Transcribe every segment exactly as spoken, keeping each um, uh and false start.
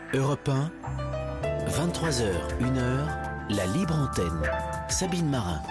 Europe un, vingt-trois heures, une heure, la libre antenne. Sabine Marin.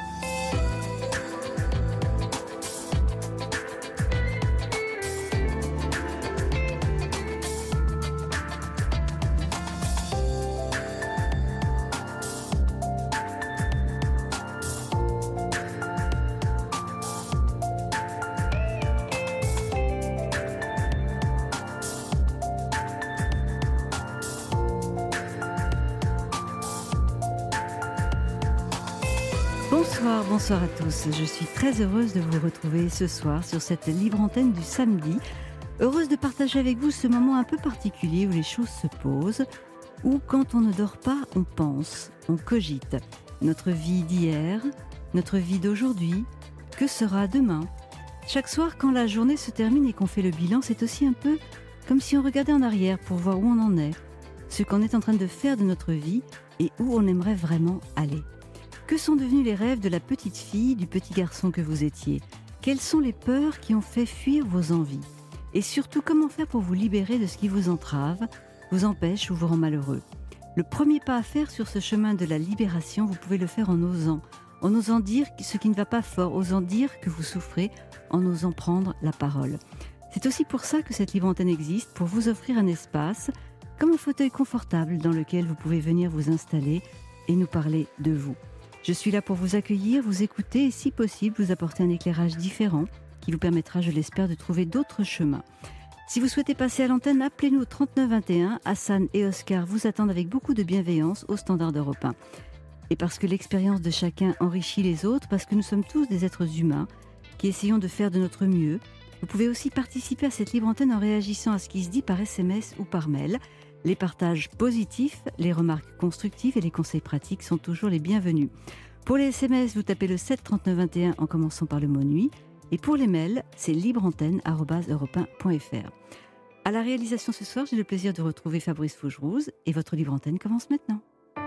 Bonsoir, bonsoir à tous. Je suis très heureuse de vous retrouver ce soir sur cette libre antenne du samedi. Heureuse de partager avec vous ce moment un peu particulier où les choses se posent, où quand on ne dort pas, on pense, on cogite. Notre vie d'hier, notre vie d'aujourd'hui, que sera demain ? Chaque soir, quand la journée se termine et qu'on fait le bilan, c'est aussi un peu comme si on regardait en arrière pour voir où on en est, ce qu'on est en train de faire de notre vie et où on aimerait vraiment aller. Que sont devenus les rêves de la petite fille, du petit garçon que vous étiez ? Quelles sont les peurs qui ont fait fuir vos envies ? Et surtout, comment faire pour vous libérer de ce qui vous entrave, vous empêche ou vous rend malheureux ? Le premier pas à faire sur ce chemin de la libération, vous pouvez le faire en osant, en osant dire ce qui ne va pas fort, osant dire que vous souffrez, en osant prendre la parole. C'est aussi pour ça que cette libre antenne existe, pour vous offrir un espace, comme un fauteuil confortable dans lequel vous pouvez venir vous installer et nous parler de vous. Je suis là pour vous accueillir, vous écouter et si possible vous apporter un éclairage différent qui vous permettra, je l'espère, de trouver d'autres chemins. Si vous souhaitez passer à l'antenne, appelez-nous au trente-neuf vingt et un. Hassan et Oscar vous attendent avec beaucoup de bienveillance au standard d'Europe un. Et parce que l'expérience de chacun enrichit les autres, parce que nous sommes tous des êtres humains qui essayons de faire de notre mieux, vous pouvez aussi participer à cette libre antenne en réagissant à ce qui se dit par S M S ou par mail. Les partages positifs, les remarques constructives et les conseils pratiques sont toujours les bienvenus. Pour les S M S, vous tapez le sept trente-neuf vingt et un en commençant par le mot nuit. Et pour les mails, c'est libreantenne arobase europe un point f r. À la réalisation ce soir, j'ai le plaisir de retrouver Fabrice Fougerouz et votre libre antenne commence maintenant.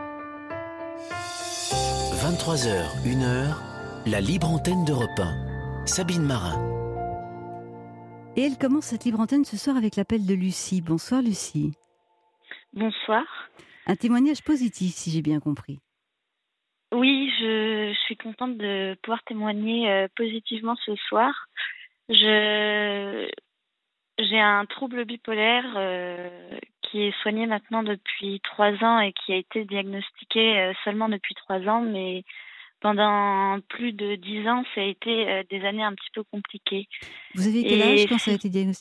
vingt-trois heures, une heure, la libre antenne d'Europe un. Sabine Marin. Et elle commence cette libre antenne ce soir avec l'appel de Lucie. Bonsoir Lucie. Bonsoir. Un témoignage positif, si j'ai bien compris. Oui, je, je suis contente de pouvoir témoigner euh, positivement ce soir. Je, j'ai un trouble bipolaire euh, qui est soigné maintenant depuis trois ans et qui a été diagnostiqué euh, seulement depuis trois ans, mais pendant plus de dix ans, ça a été euh, des années un petit peu compliquées. Vous aviez quel Et âge quand ça a c'est- été diagnostiqué ?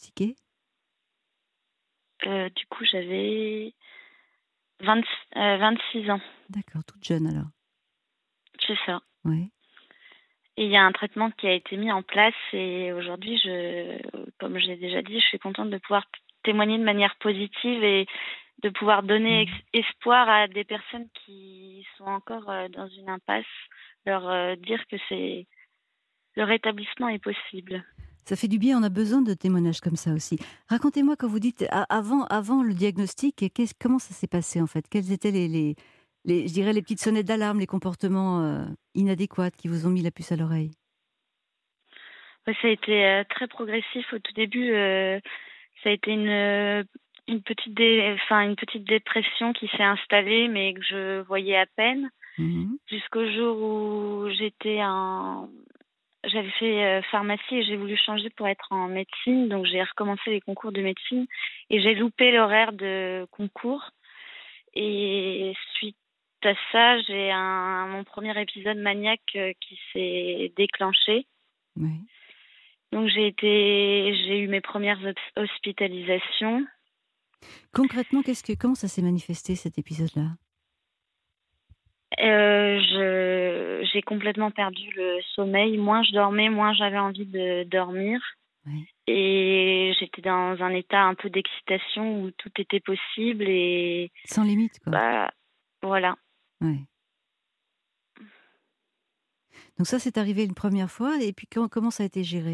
euh, du coup, j'avais vingt, euh, vingt-six ans, D'accord, toute jeune alors. c'est ça. Oui. Et il y a un traitement qui a été mis en place et aujourd'hui, je, comme j'ai déjà dit, je suis contente de pouvoir t- témoigner de manière positive et de pouvoir donner ex- espoir à des personnes qui sont encore euh, dans une impasse, leur euh, dire que c'est le rétablissement est possible. Ça fait du bien, on a besoin de témoignages comme ça aussi. Racontez-moi quand vous dites a- avant, avant le diagnostic, qu'est-ce- comment ça s'est passé en fait ? Quelles étaient les, les, les- je dirais les petites sonnettes d'alarme, les comportements euh, inadéquats qui vous ont mis la puce à l'oreille ? Ouais, ça a été euh, très progressif au tout début. euh, ça a été une euh, une petite dé- enfin une petite dépression qui s'est installée, mais que je voyais à peine. Mhm. Jusqu'au jour où j'étais en... J'avais fait euh, pharmacie et j'ai voulu changer pour être en médecine. Donc, j'ai recommencé les concours de médecine et j'ai loupé l'horaire de concours. Et suite à ça, j'ai un, mon premier épisode maniaque euh, qui s'est déclenché. Oui. Donc, j'ai été, j'ai eu mes premières hos- hospitalisations. Concrètement, qu'est-ce que, comment ça s'est manifesté cet épisode-là ? Euh, je, j'ai complètement perdu le sommeil. Moins je dormais, moins j'avais envie de dormir. Oui. Et j'étais dans un état un peu d'excitation où tout était possible. Et Sans limite, quoi. bah, voilà. Ouais. Donc ça, c'est arrivé une première fois, et puis comment, comment ça a été géré ?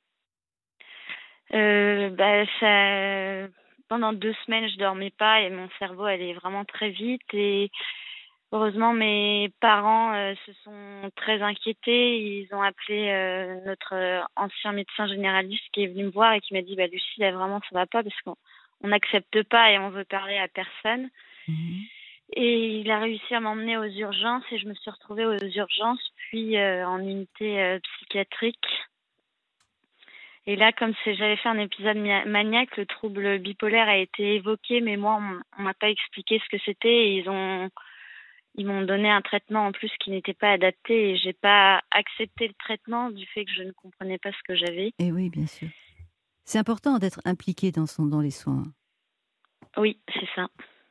Euh, bah, ça, pendant deux semaines, je dormais pas et mon cerveau allait vraiment très vite. Et heureusement, mes parents euh, se sont très inquiétés. Ils ont appelé euh, notre euh, ancien médecin généraliste qui est venu me voir et qui m'a dit bah, Lucie, là, vraiment, ça va pas parce qu'on on n'accepte pas et on veut parler à personne. Mmh. Et il a réussi à m'emmener aux urgences et je me suis retrouvée aux urgences, puis euh, en unité euh, psychiatrique. Et là, comme c'est, j'avais fait un épisode mia- maniaque, le trouble bipolaire a été évoqué, mais moi, on, on m'a pas expliqué ce que c'était. Et ils ont, ils m'ont donné un traitement en plus qui n'était pas adapté et j'ai pas accepté le traitement du fait que je ne comprenais pas ce que j'avais. Et oui, bien sûr. C'est important d'être impliqué dans, son, dans les soins. Oui, c'est ça.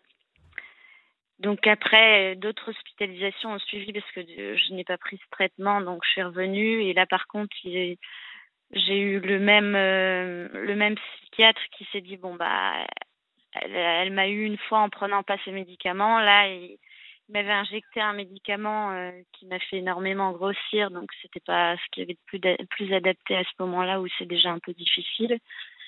Donc après, euh, d'autres hospitalisations ont suivi parce que euh, je n'ai pas pris ce traitement, donc je suis revenue. Et là, par contre, il- j'ai eu le même, euh, le même psychiatre qui s'est dit, bon, bah, elle, elle m'a eu une fois en prenant pas ses médicaments. Là, il, il m'avait injecté un médicament euh, qui m'a fait énormément grossir, donc c'était pas ce qui avait de plus, d'a- plus adapté à ce moment-là où c'est déjà un peu difficile.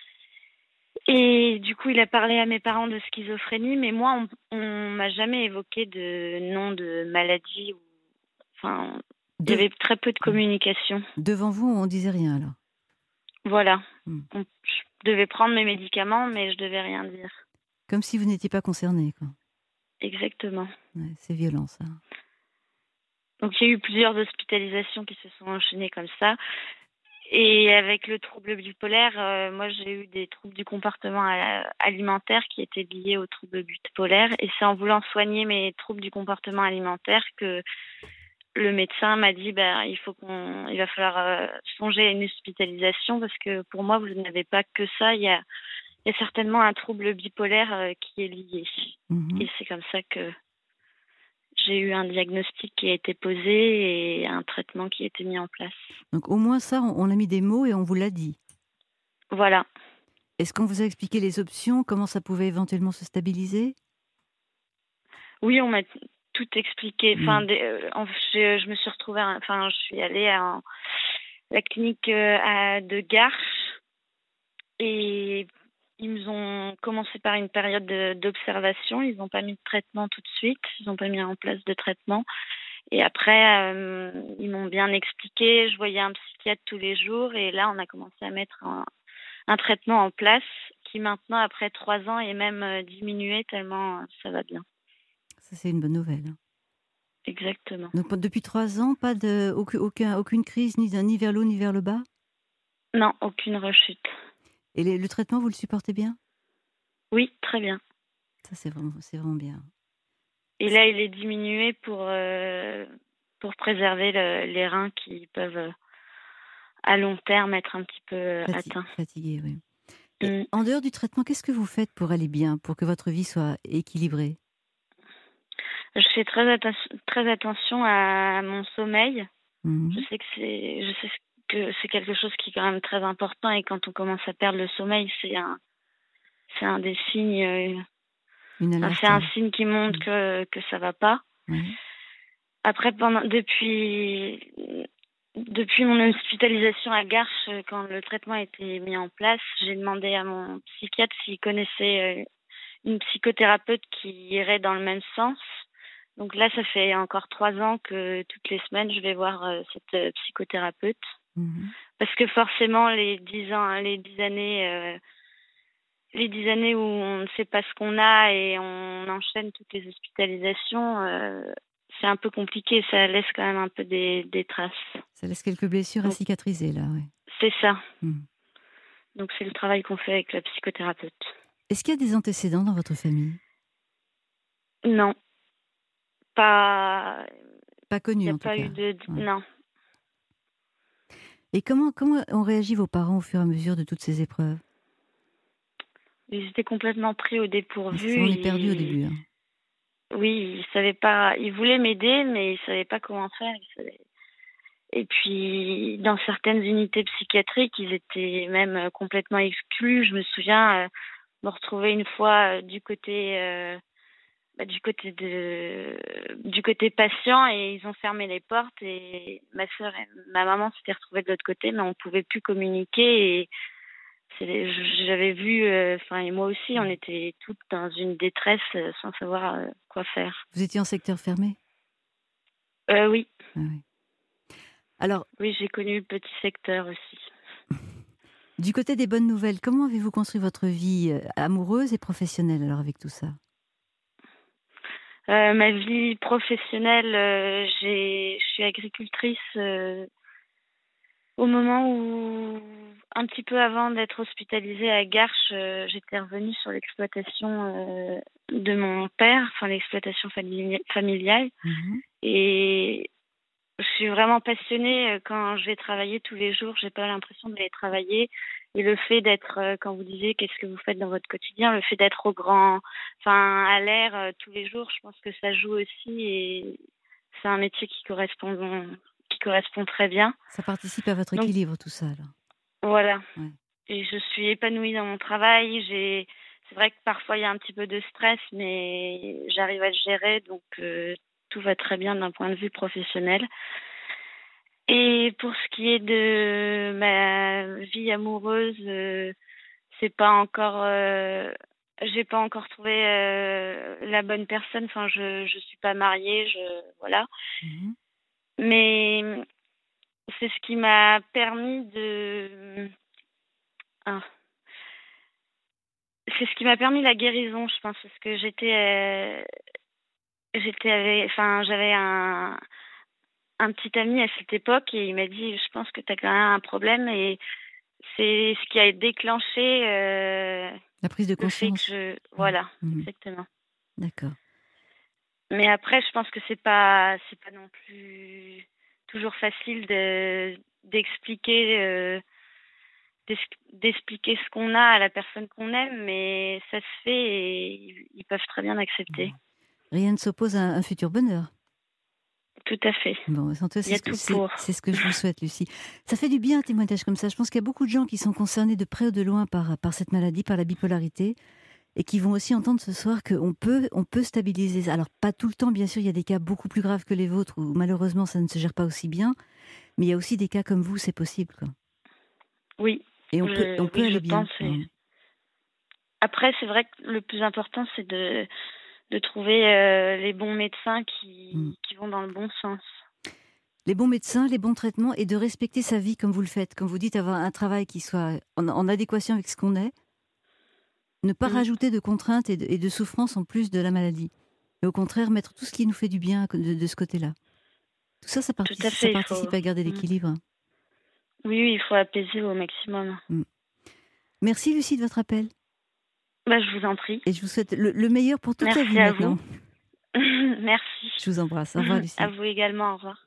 Et du coup, il a parlé à mes parents de schizophrénie, mais moi, on, on m'a jamais évoqué de nom de maladie. Ou, enfin, il y De- avait très peu de communication. Devant vous, on disait rien alors. Voilà. Hmm. On- je devais prendre mes médicaments, mais je devais rien dire. Comme si vous n'étiez pas concerné, quoi. Exactement. Ouais, c'est violent, ça. Donc, il y a eu plusieurs hospitalisations qui se sont enchaînées comme ça. Et avec le trouble bipolaire, euh, moi, j'ai eu des troubles du comportement euh, alimentaire qui étaient liés au trouble bipolaire. Et c'est en voulant soigner mes troubles du comportement alimentaire que le médecin m'a dit bah, il faut qu'on, il va falloir euh, songer à une hospitalisation parce que pour moi, vous n'avez pas que ça. Il y a, il y a certainement un trouble bipolaire euh, qui est lié. Mhm. Et c'est comme ça que j'ai eu un diagnostic qui a été posé et un traitement qui a été mis en place. Donc au moins ça, on, on a mis des mots et on vous l'a dit. Voilà. Est-ce qu'on vous a expliqué les options, comment ça pouvait éventuellement se stabiliser? Oui, on m'a tout expliqué. Enfin, Mm. des- euh, en- je, je me suis retrouvée, à- enfin, je suis allée à la clinique euh, à, de Garches et ils nous ont commencé par une période de- d'observation. Ils n'ont pas mis de traitement tout de suite. Ils n'ont pas mis en place de traitement. Et après, euh, ils m'ont bien expliqué. Je voyais un psychiatre tous les jours et là, on a commencé à mettre un, un traitement en place qui maintenant, après trois ans, est même euh, diminué tellement euh, ça va bien. Ça, c'est une bonne nouvelle. hein. Exactement. Donc depuis trois ans, pas de, aucun, aucun- aucune crise, ni, ni vers le haut, ni vers le bas? Non, aucune rechute. Et les- le traitement, vous le supportez bien? Oui, très bien. Ça, c'est vraiment, c'est vraiment bien. Et là, il est diminué pour, euh, pour préserver le- les reins qui peuvent, euh, à long terme, être un petit peu euh, Fati- atteints. fatigué, oui. Et Mm. en dehors du traitement, qu'est-ce que vous faites pour aller bien, pour que votre vie soit équilibrée? Je fais très, atten- très attention à mon sommeil. Mhm. Je sais que c'est, je sais que c'est quelque chose qui est quand même très important et quand on commence à perdre le sommeil, c'est un, c'est un des signes, euh, Une enfin, alerte. c'est un signe qui montre que, que ça va pas. Oui. Après, pendant, depuis, depuis mon hospitalisation à Garches, euh, quand le traitement a été mis en place, j'ai demandé à mon psychiatre s'il connaissait euh, une psychothérapeute qui irait dans le même sens. Donc là, ça fait encore trois ans que toutes les semaines, je vais voir euh, cette euh, psychothérapeute. Mhm. Parce que forcément, les dix ans, les dix années, euh, les dix années où on ne sait pas ce qu'on a et on enchaîne toutes les hospitalisations, euh, c'est un peu compliqué. Ça laisse quand même un peu des, des traces. Ça laisse quelques blessures à Donc, cicatriser, là, oui. c'est ça. Mhm. Donc c'est le travail qu'on fait avec la psychothérapeute. Est-ce qu'il y a des antécédents dans votre famille? Non, pas. Pas Il connus, n'y a en tout pas cas. eu de. Ouais. Non. Et comment, comment ont réagi vos parents au fur et à mesure de toutes ces épreuves? Ils étaient complètement pris au dépourvu. On est perdu au Ils- début. hein. Oui, ils savaient pas. Ils voulaient m'aider, mais ils savaient pas comment faire. Ils savaient- Et puis, dans certaines unités psychiatriques, ils étaient même euh, complètement exclus. Je me souviens euh, me retrouver une fois euh, du côté, euh, bah, du côté de, du côté patient, et ils ont fermé les portes. Et ma sœur et ma maman s'étaient retrouvées de l'autre côté, mais on pouvait plus communiquer. Et c'est- j'avais vu, euh, enfin, et moi aussi, on était toutes dans une détresse euh, sans savoir euh, quoi faire. Vous étiez en secteur fermé? Euh, oui, Ah oui. Alors, oui, j'ai connu le petit secteur aussi. Du côté des bonnes nouvelles, comment avez-vous construit votre vie euh, amoureuse et professionnelle alors avec tout ça? Euh, ma vie professionnelle, euh, j'ai, je suis agricultrice euh, au moment où, un petit peu avant d'être hospitalisée à Garches, euh, j'étais revenue sur l'exploitation euh, de mon père, enfin l'exploitation famili- familiale. Mhm. Et je suis vraiment passionnée euh, quand je vais travailler tous les jours. J'ai pas l'impression d'aller travailler. Et le fait d'être, euh, quand vous disiez qu'est-ce que vous faites dans votre quotidien, le fait d'être au grand, enfin à l'air euh, tous les jours, je pense que ça joue aussi. Et c'est un métier qui correspond, qui correspond très bien. Ça participe à votre Donc équilibre tout ça alors? voilà. Ouais. Et je suis épanouie dans mon travail. J'ai, c'est vrai que parfois il y a un petit peu de stress, mais j'arrive à le gérer. Donc euh, tout va très bien d'un point de vue professionnel. Et pour ce qui est de ma vie amoureuse, euh, c'est pas encore, euh, j'ai pas encore trouvé euh, la bonne personne. Enfin, je je suis pas mariée, je voilà. Mhm. Mais c'est ce qui m'a permis de, ah, c'est ce qui m'a permis la guérison, je pense, parce que j'étais, euh, j'étais avec, enfin, j'avais un un petit ami à cette époque et il m'a dit, je pense que tu as quand même un problème et c'est ce qui a déclenché euh, La prise de le fait que conscience. je... Mhm. Voilà, Mhm. exactement. D'accord. Mais après, je pense que c'est pas, c'est pas non plus toujours facile de d'expliquer, euh, d'es- d'expliquer ce qu'on a à la personne qu'on aime, mais ça se fait et ils ils peuvent très bien accepter. Ouais. Rien ne s'oppose à un futur bonheur. Tout à fait. Bon, en tout cas, Il y c'est a ce que tout c'est pour. c'est ce que je vous souhaite, Lucie. Ça fait du bien un témoignage comme ça. Je pense qu'il y a beaucoup de gens qui sont concernés de près ou de loin par, par cette maladie, par la bipolarité, et qui vont aussi entendre ce soir qu'on peut, on peut stabiliser ça. Alors, pas tout le temps, bien sûr, il y a des cas beaucoup plus graves que les vôtres où malheureusement ça ne se gère pas aussi bien, mais il y a aussi des cas comme vous, c'est possible, quoi. Oui, Et on peut, on je, peut oui, je aller bien. pense. et- Hein. Après, c'est vrai que le plus important, c'est de de trouver euh, les bons médecins Mm. qui, qui vont dans le bon sens. Les bons médecins, les bons traitements et de respecter sa vie comme vous le faites. Comme vous dites, avoir un travail qui soit en, en adéquation avec ce qu'on est. Ne pas Mm. rajouter de contraintes et de, et de souffrances en plus de la maladie. Mais au contraire, mettre tout ce qui nous fait du bien de, de ce côté-là. Tout ça, ça Tout à participe, ça fait, il faut. participe à garder Mm. l'équilibre. Oui, oui, il faut apaiser au maximum. Mm. Merci Lucie de votre appel. Bah, je vous en prie. Et je vous souhaite le, le meilleur pour toute la Merci vie à vous. maintenant. Merci. Je vous embrasse. Au revoir À Lucie. vous également. Au revoir.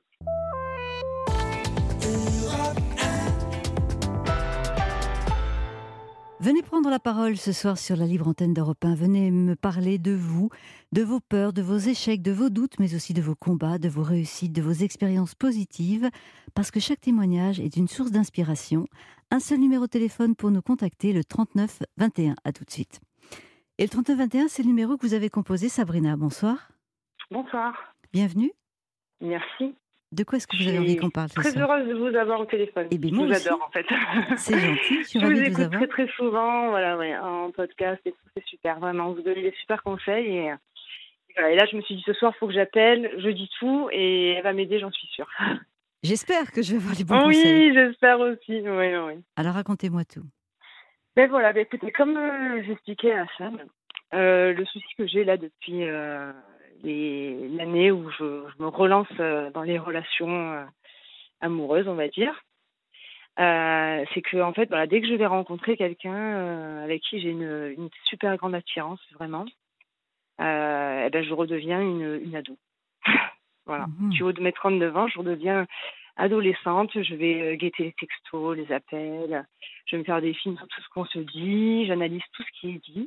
Venez prendre la parole ce soir sur la libre antenne d'Europe un. Venez me parler de vous, de vos peurs, de vos échecs, de vos doutes, mais aussi de vos combats, de vos réussites, de vos expériences positives, parce que chaque témoignage est une source d'inspiration. Un seul numéro de téléphone pour nous contacter, le trente-neuf vingt et un. À tout de suite. Et le trente-neuf vingt et un, c'est le numéro que vous avez composé. Sabrina, bonsoir. Bonsoir. Bienvenue. Merci. De quoi est-ce que Je vous avez envie suis qu'on parle ce très soir? heureuse de vous avoir au téléphone. Eh bien, Je moi vous aussi. adore en fait. C'est gentil, je suis Je ravie vous de vous écoute avoir. très très souvent, voilà, ouais, en podcast et tout, c'est super, vraiment. Vous donnez des super conseils et, et voilà. Et là, je me suis dit ce soir, il faut que j'appelle, je dis tout et elle va m'aider, j'en suis sûre. J'espère que je vais avoir les bons Oui, conseils. j'espère aussi. Oui, oui. Alors racontez-moi tout. Ben voilà, ben écoutez, comme euh, j'expliquais à Sam, euh, le souci que j'ai là depuis euh, les- l'année où je, je me relance euh, dans les relations euh, amoureuses, on va dire. Euh, c'est que en fait, voilà, dès que je vais rencontrer quelqu'un euh, avec qui j'ai une, une super grande attirance, vraiment, euh, eh ben, je redeviens une, une ado. Voilà. Mhm. Du haut de mes trente-neuf ans, je redeviens adolescente. Je vais euh, guetter les textos, les appels. Je vais me faire des films sur tout ce qu'on se dit. J'analyse tout ce qui est dit.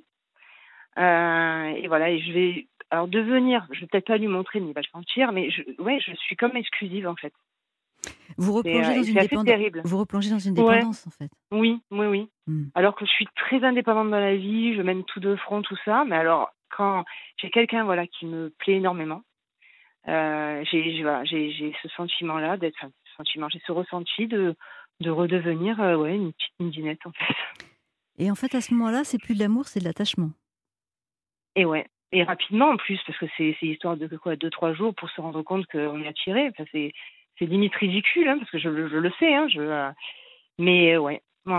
Euh, et voilà, et je vais alors devenir, je vais peut-être pas lui montrer ni il va le sentir, mais je, ouais, je suis comme exclusive en fait. Vous C'est, replongez euh, dans et une c'est assez dépendance. terrible. Vous replongez dans une Ouais. dépendance en fait. Oui, oui, oui. Hmm. Alors que je suis très indépendante dans la vie, je mène tout de front, tout ça. Mais alors, quand j'ai quelqu'un voilà, qui me plaît énormément, euh, j'ai, j'ai, voilà, j'ai, j'ai ce sentiment-là, d'être, enfin, ce sentiment, j'ai ce ressenti de, de redevenir euh, ouais, une petite midinette, en fait. Et en fait, à ce moment-là, c'est plus de l'amour, c'est de l'attachement. Et ouais. Et rapidement, en plus, parce que c'est, c'est histoire de quoi, deux, trois jours pour se rendre compte qu'on est attiré. Enfin, c'est, c'est limite ridicule, hein, parce que je, je le sais, hein, je, euh, mais euh, ouais, ouais, ouais.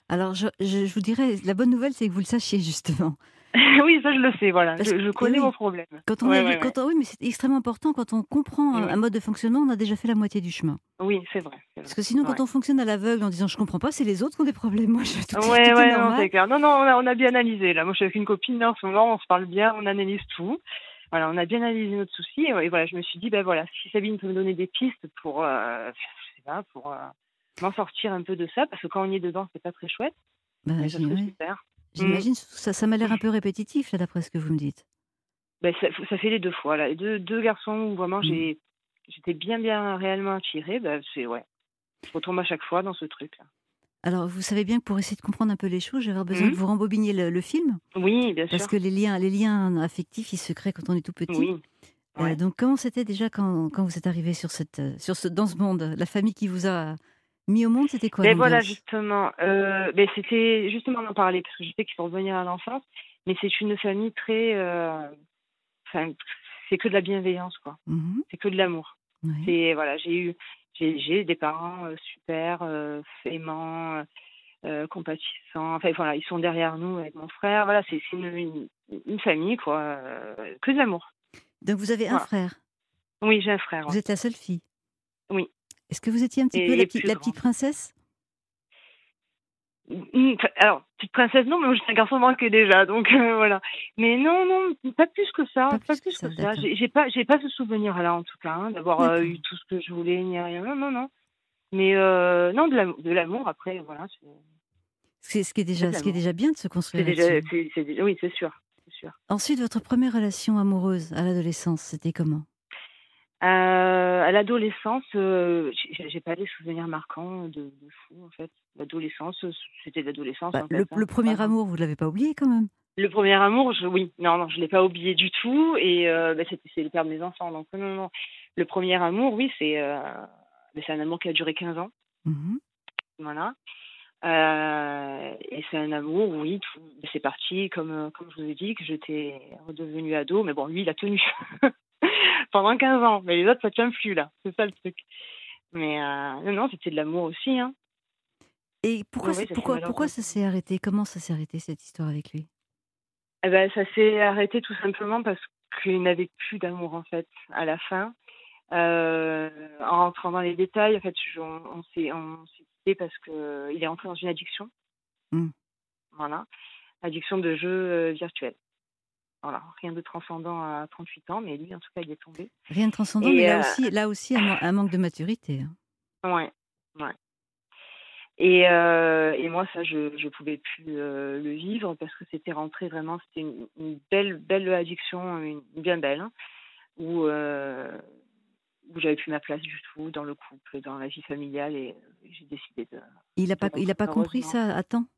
Alors, je, je, je vous dirais, la bonne nouvelle, c'est que vous le sachiez, justement. Oui, ça je le sais, voilà. Parce Je, que, je eh connais oui, mon problème. quand on a Ouais, vu, ouais, ouais. quand on- oui, mais c'est extrêmement important, quand on comprend un, un Mm. mode de fonctionnement, on a déjà fait la moitié du chemin. Oui, c'est vrai, c'est Parce vrai. que sinon, quand Ouais. on fonctionne à l'aveugle en disant je comprends pas, c'est les autres qui ont des problèmes. Moi, je, tout, est, Ouais, tout est ouais, non, normal. c'est clair. Non, non, on a, on a bien analysé, là. Moi, je suis avec une copine, là, en ce moment, on se parle bien, on analyse tout. Voilà, on a bien analysé notre souci, et, et voilà, je me suis dit, ben voilà, si Sabine peut me donner des pistes pour, euh, je sais pas, pour euh, m'en sortir un peu de ça, parce que quand on y est dedans, c'est pas très chouette, Ben, mais ça j'y- serait ouais. super. Mm. J'imagine, ça, ça m'a l'air un peu répétitif, là, d'après ce que vous me dites. Ben, ça, ça fait les deux fois, là. Les deux, deux garçons où vraiment Mm. j'ai, j'étais bien, bien réellement attirée, ben, c'est, ouais, je retombe à chaque fois dans ce truc-là. Alors, vous savez bien que pour essayer de comprendre un peu les choses, je vais avoir besoin que Mm. vous rembobiniez le, le film, Oui, bien parce sûr. que les liens, les liens affectifs, ils se créent quand on est tout petit. Oui, Euh, ouais. donc, comment c'était déjà quand, quand vous êtes arrivé sur cette, euh, sur ce, dans ce monde? La famille qui vous a mis au monde, c'était quoi Ben voilà, l'ambiance? justement. Euh, ben c'était justement d'en parler, parce que je sais qu'il faut revenir à l'enfance, mais c'est une famille très. euh, Enfin, c'est que de la bienveillance, quoi. Mhm. C'est que de l'amour. Ouais. C'est voilà, j'ai eu, j'ai j'ai des parents euh, super euh, aimants, euh, compatissants. Enfin voilà, ils sont derrière nous avec mon frère. Voilà, c'est c'est une, une, une famille, quoi. euh, que de l'amour. Donc, vous avez un Voilà. frère. Oui, j'ai un frère. Vous Ouais. êtes la seule fille. Oui, Est-ce que vous étiez un petit peu et, la, et petite plus la grand. petite princesse? Mmh, enfin, alors, petite princesse, non, mais moi, j'étais un garçon manqué déjà, donc euh, voilà. Mais non, non, pas plus que ça, Pas pas plus que plus ça, que ça. d'accord. J'ai j'ai pas, j'ai pas ce souvenir-là, en tout cas, hein, d'avoir euh, D'accord. eu tout ce que je voulais, ni rien. Non, non, non. Mais euh, non, de l'amour, de l'amour, après, voilà, c'est C'est ce qui est c'est déjà, de ce qui est l'amour. déjà bien de se C'est construire déjà, là-dessus. c'est, c'est déjà- oui, c'est sûr, c'est sûr. Ensuite, votre première relation amoureuse à l'adolescence, c'était comment? Euh, à l'adolescence, euh, j'ai j'ai pas des souvenirs marquants de, de fou, en fait. L'adolescence, euh, c'était de l'adolescence, Bah, en fait, le, hein, le c'est pas premier grave. amour, vous ne l'avez pas oublié quand même? Le premier amour, je, oui, non, non, je l'ai pas oublié du tout, et euh, bah, c'était c'est le père de mes enfants, donc non, non. Le premier amour, oui, c'est euh, bah, c'est un amour qui a duré quinze ans, Mhm. voilà. Euh, et c'est un amour, oui, tout, c'est parti, comme euh, comme je vous ai dit, que j'étais redevenue ado, mais bon, lui, il a tenu pendant quinze ans, mais les autres, ça tient plus là, c'est ça le truc. Mais euh, non, non, c'était de l'amour aussi, hein. Et pourquoi, Oui, oui, c'est- ça s'est pourquoi, pourquoi malheureusement. ça s'est arrêté? Comment ça s'est arrêté cette histoire avec lui? Eh ben, ça s'est arrêté tout simplement parce qu'il n'avait plus d'amour en fait à la fin. Euh, en rentrant dans les détails, en fait, je- on, on s'est on s'est quitté parce que il est entré dans une addiction, Hmm. voilà, addiction de jeux euh, virtuels. Voilà, rien de transcendant à trente-huit ans, mais lui, en tout cas, il est tombé. Rien de transcendant, mais Et là euh, aussi, là aussi un, man- un manque de maturité, hein. ouais, ouais. Et, euh, et moi, ça, je je pouvais plus euh, le vivre parce que c'était rentré vraiment, c'était une, une belle belle addiction, une, bien belle, hein, où euh, où j'avais plus ma place du tout dans le couple, dans la vie familiale, et euh, j'ai décidé de, Il n'a de pas, il rompre, a pas compris malheureusement. ça à temps?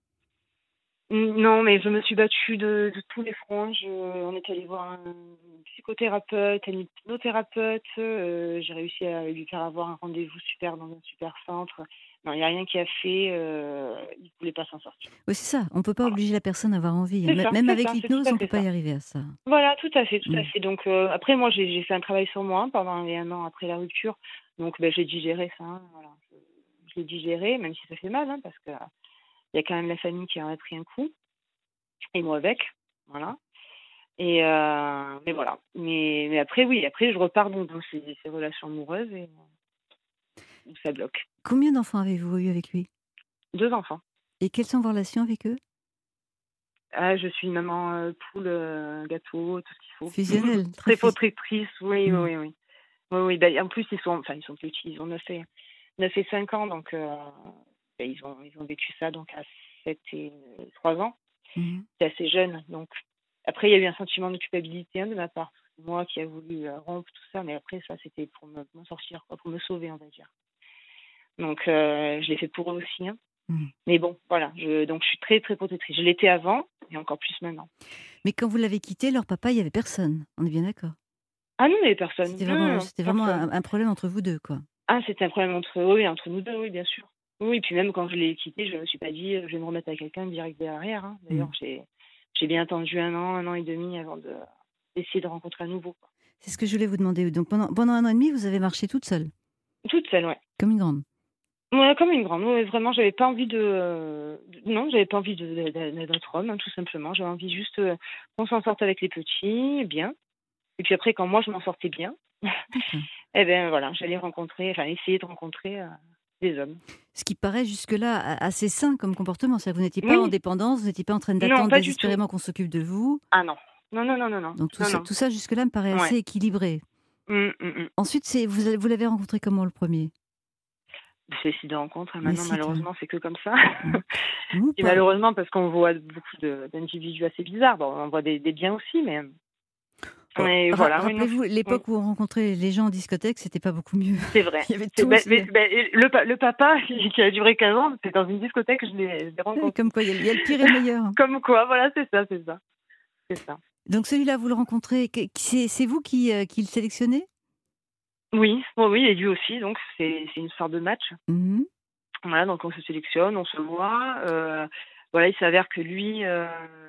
Non, mais je me suis battue de, de tous les fronts. Je, on est allé voir un psychothérapeute, un hypnothérapeute. Euh, j'ai réussi à lui faire avoir un rendez-vous super dans un super centre. Non, il n'y a rien qui a fait. Euh, il ne voulait pas s'en sortir. Oui, c'est ça. On ne peut pas Voilà. obliger la personne à avoir envie, hein. C'est M- ça, Même c'est avec ça, c'est tout l'hypnose, à on ne peut fait pas ça. y arriver à ça. Voilà, tout à fait, tout à Hmm. fait. Donc euh, après, moi, j'ai j'ai fait un travail sur moi pendant les un an après la rupture. Donc ben, j'ai digéré ça. Hein, voilà. Je, je l'ai digéré, même si ça fait mal, hein, parce que euh, il y a quand même la famille qui en a pris un coup, et moi avec. Voilà. Et euh, mais voilà. Mais, mais après, oui, après, je repars donc dans ces, ces relations amoureuses, et euh, ça bloque. Combien d'enfants avez-vous eu avec lui? Deux enfants. Et quelles sont vos relations avec eux? Ah, je suis maman euh, poule, euh, gâteau, tout ce qu'il faut. Fusionnel, très Très fusionnel. protectrice, oui, Hmm. oui, oui. Oui, oui. Ben, en plus, ils sont, enfin, ils sont petits, ils ont neuf et, neuf et cinq ans, donc euh, ben, ils, ont, ils ont vécu ça donc à sept et trois ans. Mhm. C'est assez jeune, donc après, il y a eu un sentiment de culpabilité, hein, de ma part. Moi qui a voulu euh, rompre tout ça, mais après, ça, c'était pour me, m'en sortir, quoi, pour me sauver, on va dire. Donc, euh, je l'ai fait pour eux aussi, hein. Hmm. Mais bon, voilà. Je, donc, je suis très, très protectrice. Je l'étais avant, et encore plus maintenant. Mais quand vous l'avez quitté, leur papa, il n'y avait personne. On est bien d'accord? Ah non, il n'y avait personne. C'était Non, non, vraiment, non, c'était vraiment personne. un, un problème entre vous deux, quoi. Ah, c'était un problème entre eux, oui, entre nous deux, oui, bien sûr. Oui, et puis même quand je l'ai quitté, je ne me suis pas dit, euh, je vais me remettre avec quelqu'un direct derrière, hein. D'ailleurs, Hmm. j'ai, j'ai bien attendu un an, un an et demi avant de, d'essayer de rencontrer à nouveau, quoi. C'est ce que je voulais vous demander. Donc pendant, pendant un an et demi, vous avez marché toute seule, Toute seule, ouais. comme une grande. Ouais, comme une grande. Ouais, vraiment, j'avais pas envie de, heu, de non, j'avais pas envie de de de d'être homme, hein, tout simplement. J'avais envie juste, heu, qu'on s'en sorte avec les petits, bien. Et puis après, quand moi je m'en sortais bien, D'accord. et ben voilà, j'allais rencontrer, enfin essayer de rencontrer, heu, des hommes. Ce qui paraît jusque-là a assez sain comme comportement. C'est-à-dire que vous n'étiez pas en Oui, dépendance, vous n'étiez pas en train non, d'attendre pas du tout. désespérément qu'on s'occupe de vous. Ah non. Non, non, non, non, non. Donc tout Non, ça non. tout ça jusque-là me paraît Ouais. assez équilibré. Mmh, mmh mh. Ensuite, c'est vous avez vous l'avez rencontré comment le premier? C'est site de rencontre, hein, Les maintenant sites, ouais. malheureusement c'est que comme ça. Mmh. Ou Et pas. malheureusement parce qu'on voit beaucoup de d'individus assez bizarres. Bon, on voit des des biens aussi, mais Oh, mais ra voilà, oui, non, rappelez-vous oui, l'époque où on rencontrait les gens en discothèque, c'était pas beaucoup mieux. c'est vrai. Il y avait C'est tout beh aussi. beh beh, le pa le papa qui a duré quinze ans, c'est dans une discothèque que je l'ai je l'ai Ouais, rencontré. comme quoi il y a il y a le pire et le meilleur. Comme quoi, voilà, c'est ça, c'est ça, c'est ça. Donc celui-là, vous le rencontrez, que c'est c'est vous qui, heu, qui le sélectionnez? Oui, oui, oui et lui aussi, donc c'est c'est une sorte de match. Mmh. Voilà, donc on se sélectionne, on se voit, heu, voilà, il s'avère que lui, heu,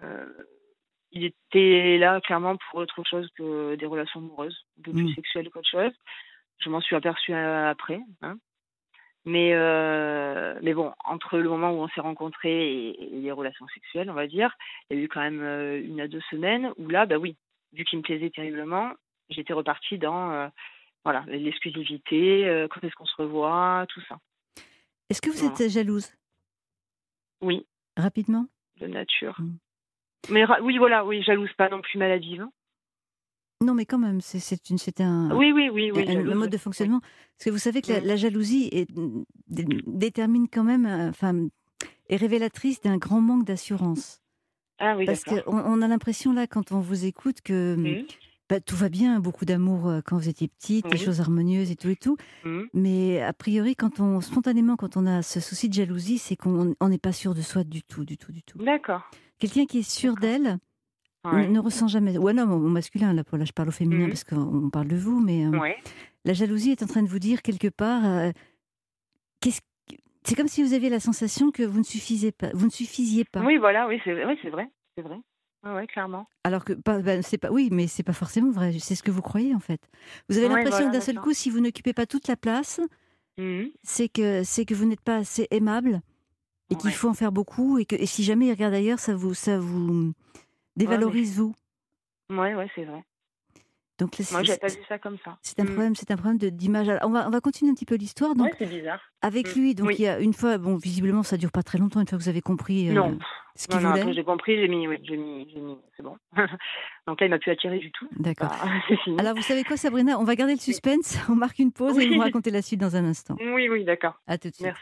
il était là clairement pour autre chose que des relations amoureuses, un peu plus Mmh. sexuelles qu'autre chose. Je m'en suis aperçue, heu, après, hein. Mais heu, mais bon, entre le moment où on s'est rencontrés et et les relations sexuelles, on va dire, il y a eu quand même, heu, une à deux semaines où là, bah, oui, vu qu'il me plaisait terriblement, j'étais repartie dans, heu, voilà, l'exclusivité, heu, quand est-ce qu'on se revoit, tout ça. Est-ce que vous Voilà. êtes jalouse? Oui, Rapidement? de nature. Mmh. Mais ra oui, voilà, oui, jalouse, pas non plus maladive, hein. Non, mais quand même, c'est c'est une c'était un Oui, oui, oui, un oui, un jalouse, mode oui. de Oui. fonctionnement. Parce que vous savez que la Mmh. la jalousie est mmh, dé détermine quand même, heu, enfin, est révélatrice d'un grand manque d'assurance. Ah oui, Parce qu'on d'accord. on a l'impression là, quand on vous écoute que, mmh, Mmh. bah, tout va bien, beaucoup d'amour, heu, quand vous étiez petite, les Oui. choses harmonieuses et tout et tout. Mmh. Mais a priori, quand on spontanément, quand on a ce souci de jalousie, c'est qu'on on n'est pas sûr de soi du tout, du tout, du tout. D'accord, Quelqu'un qui est sûr d'accord. d'elle ne Ouais. ne ressent jamais, ou un homme au masculin, là, pour là je parle au féminin Mmh. parce qu'on parle de vous, mais heu, Ouais. la jalousie est en train de vous dire quelque part, heu, qu'est-ce que c'est comme si vous aviez la sensation que vous ne suffisez pas vous ne suffisiez pas. Oui, voilà, oui, c'est oui, c'est vrai, c'est vrai. Ouais, ouais, clairement. Alors que pas bah, c'est pas oui, mais c'est pas forcément vrai, c'est ce que vous croyez, en fait. Vous avez Ouais, l'impression que voilà, d'un seul d'accord. coup, si vous n'occupez pas toute la place, Mmh. c'est que c'est que vous n'êtes pas assez aimable et qu'il Ouais. faut en faire beaucoup et que et si jamais il regarde ailleurs, ça vous ça vous Ouais, en effet. dévalorise vous. Ouais, ouais, c'est vrai. Donc là, Moi, c'est j'avais c'est pas vu ça comme ça. c'est un Mmh. problème c'est un problème de d'image. Alors on va on va continuer un petit peu l'histoire. Ouais, Donc c'est bizarre. avec Mmh. lui, donc Oui. il y a une fois, bon, visiblement ça dure pas très longtemps, une fois que vous avez compris, Non. heu, ce Non, qu'il non, voulait. après j'ai compris, j'ai mis oui, j'ai mis j'ai mis c'est bon. Donc là, il m'a plus attiré du tout. C'est D'accord. pas c'est fini. Alors vous savez quoi, Sabrina? On va garder le Oui. suspense, on marque une pause et vous me Oui. racontez la suite dans un instant. Oui, oui, d'accord. À tout de suite. Merci.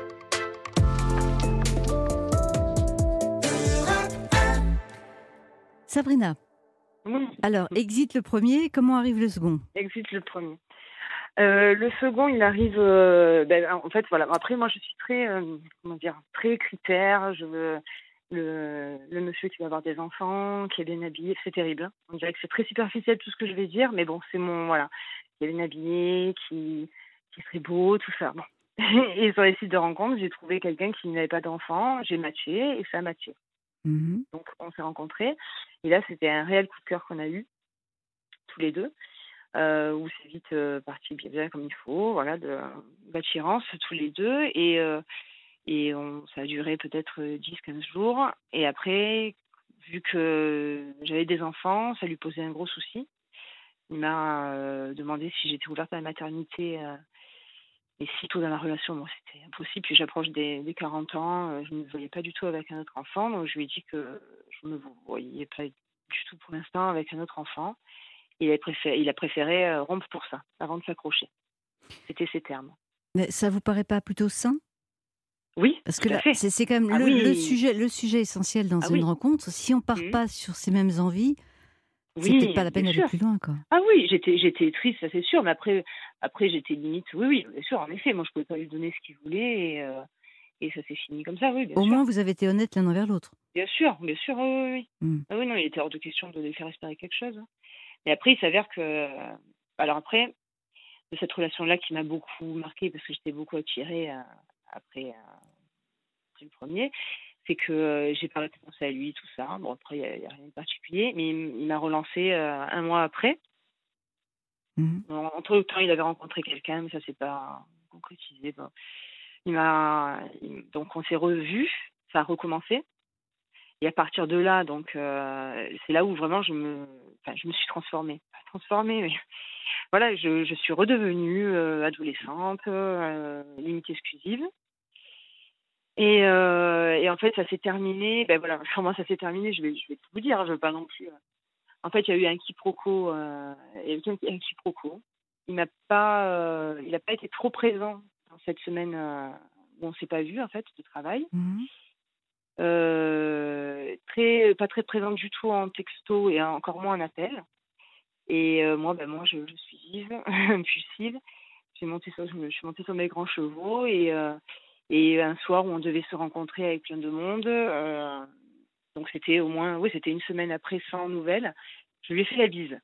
Sabrina, Oui. alors exit le premier, comment arrive le second? Exit le premier. Heu, le second, il arrive, heu, ben, en fait, voilà, après moi je suis très, hem, comment dire? Très critère, je veux le le monsieur qui va avoir des enfants, qui est bien habillé, c'est terrible, hein. On dirait que c'est très superficiel tout ce que je vais dire, mais bon, c'est mon voilà, qui est bien habillé, qui qui serait beau, tout ça, bon. Et sur les sites de rencontres, j'ai trouvé quelqu'un qui n'avait pas d'enfant, j'ai matché et ça a matché. Mmh. Donc on s'est rencontrés et là, c'était un réel coup de cœur qu'on a eu tous les deux. Heu, où c'est vite, heu, parti bien bien comme il faut, voilà, de d'attirance tous les deux et heu et on ça a duré peut-être, heu, dix quinze jours et après, vu que j'avais des enfants, ça lui posait un gros souci. Il m'a, heu, demandé si j'étais ouverte à la maternité, heu et si tôt dans la relation, bon, c'était impossible. Puis j'approche des des quarante ans, heu, je ne me voyais pas du tout avec un autre enfant, donc je lui ai dit que je ne me voyais pas du tout pour l'instant avec un autre enfant. Il a préféré il a préféré, heu, rompre pour ça, avant de s'accrocher. C'était ses termes. Mais ça vous paraît pas plutôt sain? Oui, Parce que tout à là, fait. c'est c'est quand même Ah le le oui, sujet le sujet essentiel dans ah une oui. rencontre. Si on part Mmh. pas sur ces mêmes envies, c'est peut-être pas Oui, la bien peine d'aller sûr. plus loin, quoi. Ah oui, j'étais j'étais triste, ça c'est sûr, mais après après j'étais limite oui, oui, bien sûr, en effet, moi je pouvais pas lui donner ce qu'il voulait et heu et ça s'est fini comme ça, oui, bien Au sûr. moins vous avez été honnêtes l'un envers l'autre. Bien sûr, bien sûr, oui, oui, oui. Mmh. Ah oui, non, il était hors de question de lui faire espérer quelque chose, hein. Mais après, il s'avère que alors après, de cette relation-là qui m'a beaucoup marquée parce que j'étais beaucoup attirée, heu, après, heu, après le premier. C'est que, heu, j'ai pas arrêté de penser à lui, tout ça. Bon, après, il y a y a rien de particulier, mais il m il m'a relancé heu, un mois après. Mmh. En entre-temps, il avait rencontré quelqu'un, mais ça s'est pas concrétisé. Bon, Il m'a, il- donc on s'est revus, ça a recommencé. Et à partir de là, donc euh, c'est là où vraiment je me, enfin, je me suis transformée. Pas transformée, mais voilà, je, je suis redevenue euh, adolescente, euh, limite exclusive. Et, euh, et en fait, ça s'est terminé. Ben voilà, comment ça s'est terminé, je vais, je vais tout vous dire. Je veux pas non plus. euh. En fait, il y a eu un quiproquo. Euh, il y a eu un un quiproquo. Il n'a pas, euh, il a pas été trop présent dans cette semaine euh, où on s'est pas vu en fait de travail. Mhm. Euh, très, pas très présente du tout en texto et encore moins en appel. Et euh, moi, ben moi, je, je suis vive, impulsive. J'ai monté sur, je, me- je suis montée sur mes grands chevaux et euh, et un soir où on devait se rencontrer avec plein de monde. euh, donc c'était au moins, oui, c'était une semaine après sans nouvelles. Je lui ai fait la bise.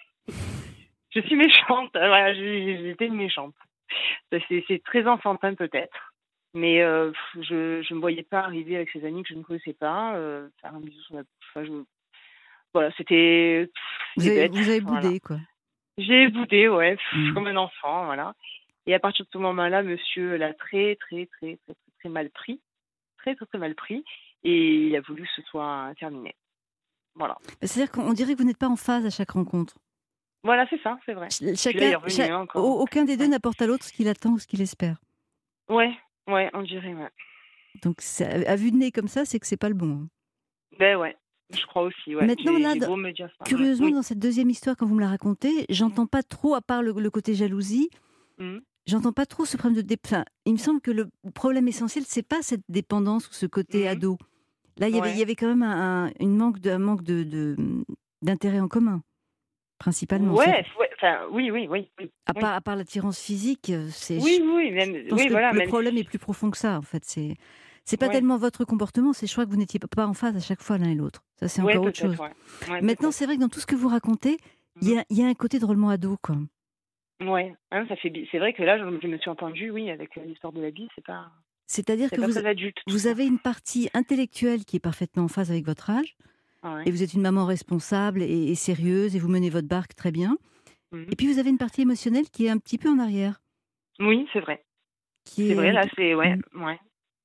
Je suis méchante, euh, voilà, j'ai- j'étais une méchante. Ça, C'est c'est très enfantin peut-être, mais euh, pff, je je me voyais pas arriver avec ses amis que je ne connaissais pas, euh, faire un bisou sur la bouche. Enfin, je- voilà, c'était pff, Vous c'était avez, bête, vous avez voilà. boudé, quoi. J'ai boudé, ouais, pff, Mhm. comme un enfant, voilà. Et à partir de ce moment-là, monsieur l'a très, très, très, très, très, très mal pris, très, très, très mal pris, et il a voulu que ce soit terminé. Voilà. C'est-à-dire qu'on dirait que vous n'êtes pas en phase à chaque rencontre. Voilà, c'est ça, c'est vrai. Ch- Puis là, il est Chacun, revenu cha- hein, au- encore. aucun des deux Ouais. n'apporte à l'autre ce qu'il attend ou ce qu'il espère. ouais, ouais, on dirait, ouais. Donc, ça- à vue de nez comme ça, c'est que c'est pas le bon, hein. Ben ouais, je crois aussi, ouais. Maintenant, J'ai là, j'ai dans- beau me dire ça. curieusement, Oui. dans cette deuxième histoire, quand vous me la racontez, j'entends pas trop, à part le, le côté jalousie, Mhm. j'entends pas trop ce problème de dé- enfin, il me semble que le problème essentiel, c'est pas cette dépendance ou ce côté Mhm. ado. Là, il y avait, il y Ouais. avait quand même un, un- une manque de, un manque de, de- d'intérêt en commun, principalement. C'est- Ouais, ouais, enfin, oui, oui, oui. Oui, À oui, part, à part l'attirance physique, euh, c'est, oui, je oui, même, pense oui, que voilà, le même problème si- est plus profond que ça, en fait. C'est, c'est pas ouais, tellement votre comportement, c'est je crois que vous n'étiez pas en phase à chaque fois l'un et l'autre. Ça, c'est ouais, encore autre peut-être, chose. ouais. Ouais, Maintenant, peut-être. c'est vrai que dans tout ce que vous racontez, il y Mhm. a, il y a un côté drôlement ado, quoi. Ouais, hein, ça fait. bi- C'est vrai que là, je, je me suis entendue, oui, avec euh, l'histoire de la bille, c'est pas, C'est-à-dire c'est que pas vous, très adulte. Tout vous ça. avez une partie intellectuelle qui est parfaitement en phase avec votre âge, Ouais. et vous êtes une maman responsable et, et sérieuse, et vous menez votre barque très bien. Mhm. Et puis vous avez une partie émotionnelle qui est un petit peu en arrière, Oui, c'est vrai. qui C'est vrai, est, là, c'est. Ouais, Mm. ouais.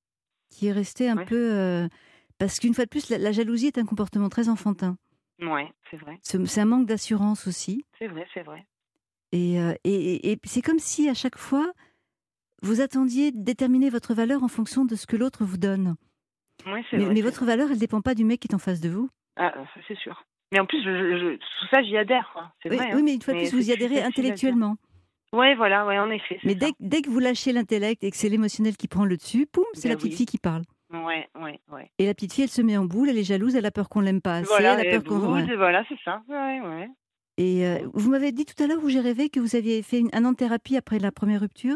qui est restée un Ouais. peu... euh, parce qu'une fois de plus, la, la jalousie est un comportement très enfantin. Ouais, c'est vrai. Ce- C'est un manque d'assurance aussi. C'est vrai, c'est vrai. Et, euh, et, et- et c'est comme si à chaque fois, vous attendiez de déterminer votre valeur en fonction de ce que l'autre vous donne. Ouais, c'est Mais, vrai. mais c'est votre vrai. valeur, elle ne dépend pas du mec qui est en face de vous. Ah, ça, c'est sûr. Mais en plus, je, je, je- tout ça, j'y adhère, quoi. C'est Oui, vrai. oui, Hein. mais une fois de Mais plus, vous c'est y plus adhérez facile à dire. intellectuellement. Ouais, voilà, ouais, en effet, c'est Mais ça. dès, dès que vous lâchez l'intellect et que c'est l'émotionnel qui prend le dessus, poum, c'est Ben la petite oui. fille qui parle. Ouais, ouais, ouais. Et la petite fille, elle se met en boule, elle est jalouse, elle a peur qu'on l'aime pas assez, Voilà, elle a et peur qu'on... boude, ouais. voilà, c'est ça. Ouais, ouais. Et euh, vous m'avez dit tout à l'heure où j'ai rêvé que vous aviez fait une- un an de thérapie après la première rupture.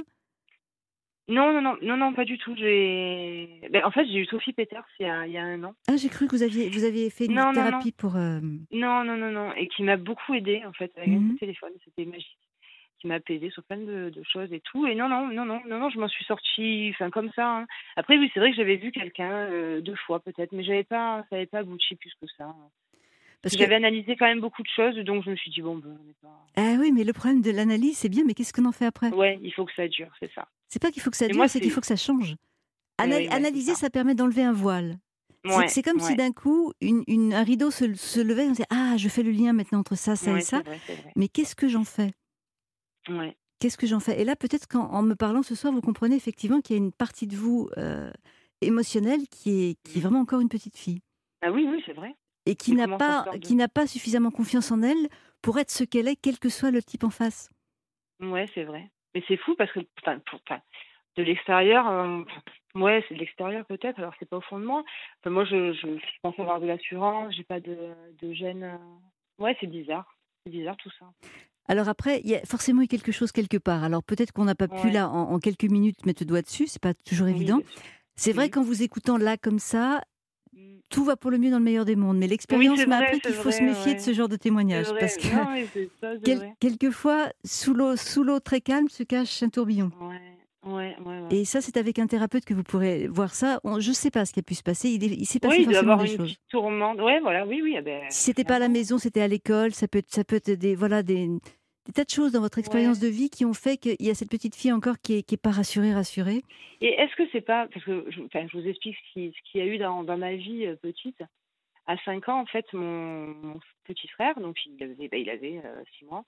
Non, non, non, non, non, pas du tout. J'ai. Ben, en fait, j'ai eu Sophie Peters il y a, il y a un an. Ah, j'ai cru que vous aviez, vous aviez fait une Non, non, non. thérapie pour... euh, Non, non, non, non. Et qui m'a beaucoup aidée, en fait, avec un Mhm. coup de téléphone. C'était magique. Qui m'a aidée sur plein de, de choses et tout. Et non, non, non, non, non, non, je m'en suis sortie, enfin, comme ça. Hein. Après, oui, c'est vrai que j'avais vu quelqu'un euh, deux fois, peut-être, mais j'avais pas, ça n'avait pas abouti plus que ça. Parce que... J'avais analysé quand même beaucoup de choses, donc je me suis dit, bon, ben, on n'est pas. Ah oui, mais le problème de l'analyse, c'est bien, mais qu'est-ce qu'on en fait après? Ouais, il faut que ça dure, c'est ça. C'est pas qu'il faut que ça Et dure, moi, c'est qu'il c'est. faut que ça change. Eh Ana- oui, ouais, c'est analyser, ça. ça permet d'enlever un voile. C'est Ouais, c'est comme si ouais, d'un coup, une, une- un rideau se, se levait, on disait, ah, je fais le lien maintenant entre ça, ça et ouais, ça, c'est vrai, c'est vrai. mais qu'est-ce que j'en fais? Ouais. Qu'est-ce que j'en fais? Et là, peut-être qu'en en me parlant ce soir, vous comprenez effectivement qu'il y a une partie de vous euh, émotionnelle qui est, qui est Mhm. vraiment encore une petite fille Ah oui, oui, c'est vrai. et qui Mais n'a comment pas, s'en sort qui de. n'a pas suffisamment confiance en elle pour être ce qu'elle est, quel que soit le type en face. Ouais, c'est vrai. Mais c'est fou parce que, enfin, pour- enfin, de l'extérieur, euh, ouais, c'est de l'extérieur peut-être, alors c'est pas au fond de moi. Enfin, moi, je, je, je pense avoir de l'assurance, j'ai pas de, de gêne. euh. Ouais, c'est bizarre. C'est bizarre tout ça. Alors après, il y a forcément eu quelque chose quelque part. Alors peut-être qu'on n'a pas pu Ouais. là en, en quelques minutes mettre le doigt dessus, c'est pas toujours Oui, évident. bien sûr. C'est vrai Oui. qu'en vous écoutant là comme ça, Mm. tout va pour le mieux dans le meilleur des mondes. Mais Oui, l'expérience c'est m'a vrai, appris c'est qu'il faut se vrai, méfier de ce ouais. genre de C'est témoignage vrai. parce que Non, mais c'est ça, c'est quel- vrai. quelquefois, sous l'eau, sous l'eau très calme se cache un tourbillon. Ouais, ouais, ouais, ouais. Et ça, c'est avec un thérapeute que vous pourrez voir ça. On- je ne sais pas ce qui a pu se passer. Il, est- il s'est passé Oui, il doit y forcément avoir des une choses. petite tourmente. Ouais, voilà, oui, oui. Ah ben, Si c'était pas à la clairement. maison, c'était à l'école. Ça peut être, ça peut être des, voilà, des, des tas de choses dans votre expérience Ouais. de vie qui ont fait qu'il y a cette petite fille encore qui est, qui est pas rassurée, rassurée. Et est-ce que c'est pas, parce que je, enfin, je vous explique ce qui- ce qu'il y a eu dans, dans ma vie euh, petite. À cinq ans, en fait, mon, mon petit frère, donc il avait, bah, il avait euh, six mois,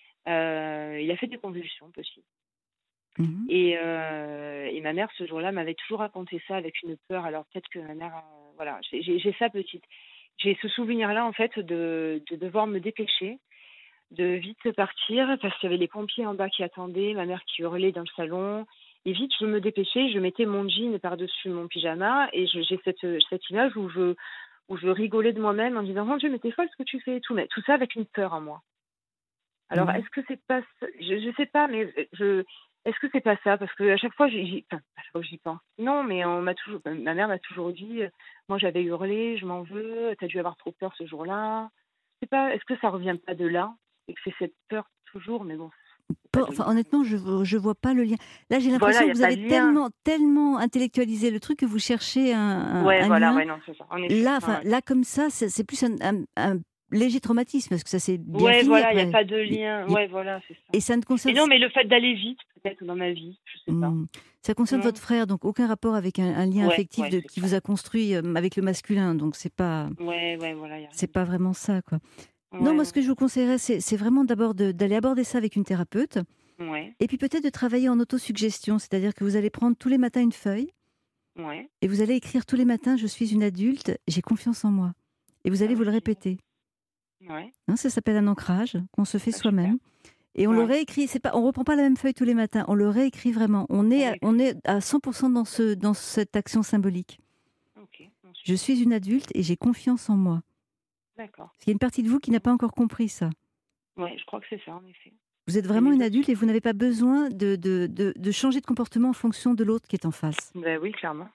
euh, il a fait des convulsions petit. Mhm. Et, euh, et ma mère, ce jour-là, m'avait toujours raconté ça avec une peur. Alors peut-être que ma mère, euh, voilà, j'ai j'ai- j'ai ça petite. J'ai ce souvenir-là, en fait, de, de devoir me dépêcher, de vite partir, parce qu'il y avait les pompiers en bas qui attendaient, ma mère qui hurlait dans le salon. Et vite, je me dépêchais, je mettais mon jean par-dessus mon pyjama, et je- j'ai cette, cette image où je, où je rigolais de moi-même en disant, mon Dieu, mais t'es folle ce que tu fais et tout, mais tout ça avec une peur en moi. Alors, Mhm. est-ce que c'est pas, ça- je, je sais pas, mais je, est-ce que c'est pas ça? Parce que à chaque fois, j'y, j'y- enfin, à chaque fois que j'y pense. Non, mais on m'a toujours, ma mère m'a toujours dit, euh, moi j'avais hurlé, je m'en veux, t'as dû avoir trop peur ce jour-là. C'est pas, est-ce que ça revient pas de là et que c'est cette peur toujours, mais bon, c'est pas Pas- de Enfin, lien. honnêtement, je ne vois pas le lien. Là, j'ai Voilà, l'impression il que y a vous pas avez de lien. tellement, tellement intellectualisé le truc que vous cherchez un, un- Ouais, un voilà, lien. ouais, non, c'est ça, en effet. Là, Ouais, enfin, ouais. là comme ça, c'est c'est plus un, un- un léger traumatisme parce que ça s'est bien Ouais, fini voilà, il n'y a après. pas de Il- lien. il- Ouais, voilà, c'est ça. Et ça ne Et concerne, non, mais le fait d'aller vite, peut-être dans ma vie, je sais pas. Hmm. Ça concerne Non. votre frère, donc aucun rapport avec un, un lien Ouais, affectif ouais, de, c'est qui ça. vous a construit euh, avec le masculin. Donc c'est pas, Ouais, ouais, voilà, il y a rien. c'est pas vraiment ça, quoi. Non, Ouais, moi, ce non. que je vous conseillerais, c'est c'est vraiment d'abord de- d'aller aborder ça avec une thérapeute. Ouais, Et puis peut-être de travailler en autosuggestion, c'est-à-dire que vous allez prendre tous les matins une feuille ouais. et vous allez écrire tous les matins: je suis une adulte, j'ai confiance en moi. Et vous allez Ah vous oui, le génial. répéter. Ouais. Hein, ça s'appelle un ancrage qu'on se fait Ah, super. soi-même. Et on le Ouais. réécrit. C'est pas, on reprend pas la même feuille tous les matins. On le réécrit vraiment. On est, On à, réécrit. on est à cent pour cent dans ce, dans cette action symbolique. Ok, bon, Je super. suis une adulte et j'ai confiance en moi. D'accord. Parce qu'il y a une partie de vous qui n'a pas encore compris ça. Ouais, je crois que c'est ça, en effet. Vous êtes Et vraiment les une autres adulte et vous n'avez pas besoin de, de, de, de changer de comportement en fonction de l'autre qui est en face. Ben oui, clairement.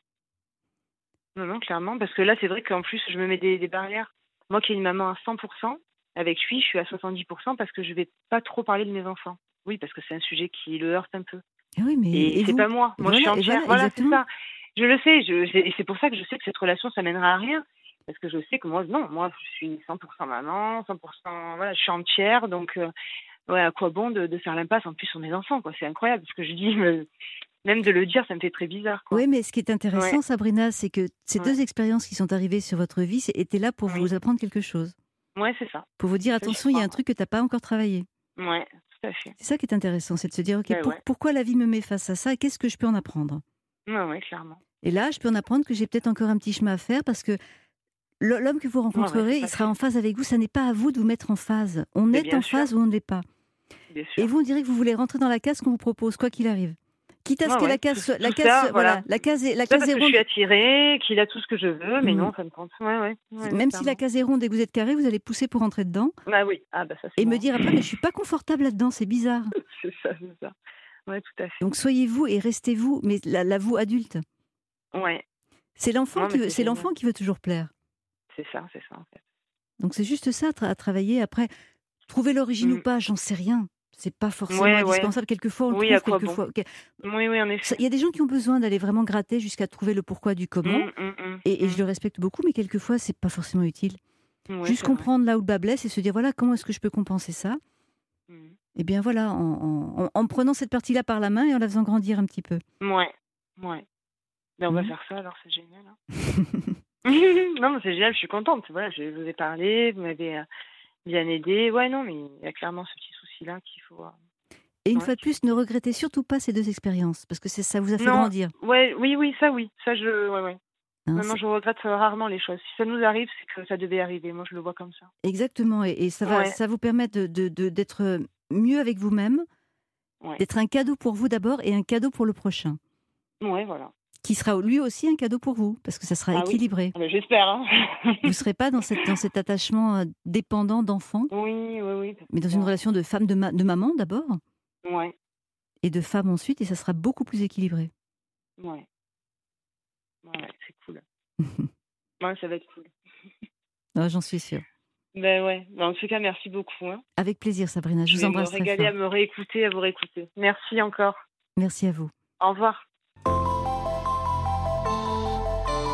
Non, non, clairement. Parce que là, c'est vrai qu'en plus, je me mets des, des barrières. Moi qui ai une maman à cent pour cent, avec lui, je suis à soixante-dix pour cent parce que je vais pas trop parler de mes enfants. Oui, parce que c'est un sujet qui le heurte un peu. Et oui, mais Et, et c'est vous pas moi. Moi, Voilà, je suis et entière. voilà, Voilà, c'est exactement. ça. Je le sais. Je, c'est- et c'est pour ça que je sais que cette relation, ça mènera à rien. Parce que je sais que moi, non, moi, je suis cent pour cent maman, cent pour cent, voilà, je suis entière. Donc, euh, ouais, à quoi bon de, de faire l'impasse en plus sur mes enfants, quoi. C'est incroyable. Parce que je dis, me- même de le dire, ça me fait très bizarre, quoi. Oui, mais ce qui est intéressant, Ouais. Sabrina, c'est que ces Ouais. deux expériences qui sont arrivées sur votre vie c'est- étaient là pour Oui. vous apprendre quelque chose. Ouais, c'est ça. Pour vous dire, Ça, j'y attention, il y a crois, un truc que tu n'as pas encore travaillé. Ouais, tout à fait. C'est ça qui est intéressant, c'est de se dire, OK, Ben pour- ouais. pourquoi la vie me met face à ça et qu'est-ce que je peux en apprendre? Ouais, ouais, clairement. Et là, je peux en apprendre que j'ai peut-être encore un petit chemin à faire parce que le- l'homme que vous Ouais, ouais, rencontrerez, tout à il sera fait. en phase avec vous. Ça n'est pas à vous de vous mettre en phase. On Mais est bien en sûr. phase ou on ne l'est pas. Bien Et sûr. vous, on dirait que vous voulez rentrer dans la case qu'on vous propose, quoi qu'il arrive. Quitte à ce Ouais, que la ouais, case, tout- soit- la tout case, ça, soit- voilà. voilà, la case est, la Tout ça case parce est que je ronde. suis attirée, qu'il a tout ce que je veux, mais Mhm. non, ça me compte. Ouais, ouais. ouais Même si la clairement. case est ronde et que vous êtes carré, vous allez pousser pour rentrer dedans Ah oui, ah bah ça c'est et me moi. dire après, mais je suis pas confortable là-dedans, c'est bizarre. C'est ça, c'est ça. Ouais, tout à fait. Donc soyez vous et restez vous, mais la, la vous adulte. Ouais, C'est l'enfant Non, qui mais veut, c'est c'est génial. l'enfant qui veut toujours plaire. c'est ça, c'est ça en fait. Donc c'est juste ça à, tra- à travailler. Après, trouver l'origine ou Mm. pas, j'en sais rien. C'est pas forcément Ouais, ouais. indispensable. Quelquefois, on le Oui, à trouve, quoi bon quelquefois. que- Oui, oui, en Ça- effet. Il y a des gens qui ont besoin d'aller vraiment gratter jusqu'à trouver le pourquoi du comment. Mm, mm, mm, Et, et je mm. le respecte beaucoup, mais quelquefois, c'est pas forcément utile. Ouais, Juste c'est vrai. comprendre là où le bas blesse et se dire voilà, comment est-ce que je peux compenser ça? Mm. Et bien voilà, en, en- en- en prenant cette partie-là par la main et en la faisant grandir un petit peu. Ouais, ouais. Ben, on va Mhm. faire ça alors, c'est génial. hein. Non, mais c'est génial, je suis contente. Voilà, je vous ai parlé, vous m'avez euh, bien aidé. Ouais, non, mais il y a clairement ce petit souci-là qu'il faut. euh, Et une Ouais. fois de plus, ne regrettez surtout pas ces deux expériences, parce que c'est- ça vous a fait Non, grandir. ouais, oui, oui, ça, oui. Ça, je. Ouais, ouais. Hein, Non, non, c'est- je regrette rarement les choses. Si ça nous arrive, c'est que ça devait arriver. Moi, je le vois comme ça. Exactement, et, et ça va, Ouais. ça vous permet de, de- de- d'être mieux avec vous-même, Ouais. d'être un cadeau pour vous d'abord et un cadeau pour le prochain, Ouais, voilà. qui sera lui aussi un cadeau pour vous, parce que ça sera Ah oui. équilibré. Ah ben, j'espère. Hein. Vous ne serez pas dans, cette, dans cet attachement euh, dépendant d'enfant, oui, oui, oui. mais dans une Ouais. relation de femme, de, ma- de maman d'abord, Ouais, et de femme ensuite, et ça sera beaucoup plus équilibré. ouais. Ouais, c'est cool. Ouais, ça va être cool. Ah, j'en suis sûre. Ben ouais. Ben, en tout cas, merci beaucoup. Hein. Avec plaisir, Sabrina, je Je vous vais me embrasse très régaler fort. à me réécouter, à vous réécouter. Merci encore. Merci à vous. Au revoir.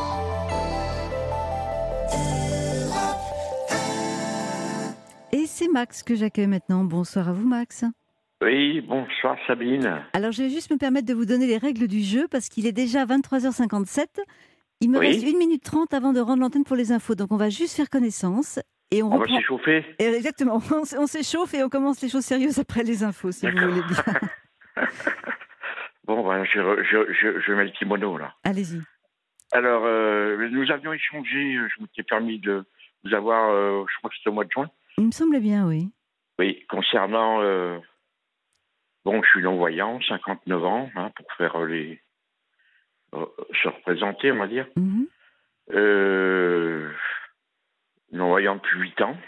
Et c'est ma Max que j'accueille maintenant. Bonsoir à vous, Max. Oui, bonsoir Sabine. Alors, je vais juste me permettre de vous donner les règles du jeu parce qu'il est déjà vingt-trois heures cinquante-sept. Il me Oui. reste une minute trente avant de rendre l'antenne pour les infos. Donc, on va juste faire connaissance. Et on, On reprend... va s'échauffer. Et exactement. On, s- on s'échauffe et on commence les choses sérieuses après les infos, si vous D'accord. voulez bien. Bon, ben, je, je, je, je mets le kimono là. Allez-y. Alors, euh, nous avions échangé, euh, je m'étais permis de vous avoir, euh, je crois que c'était au mois de juin. Il me semble bien, oui. Oui, concernant, euh, bon, je suis non-voyant, cinquante-neuf ans, hein, pour faire les, euh, se représenter, on va dire. Mhm. Euh, non-voyant depuis huit ans.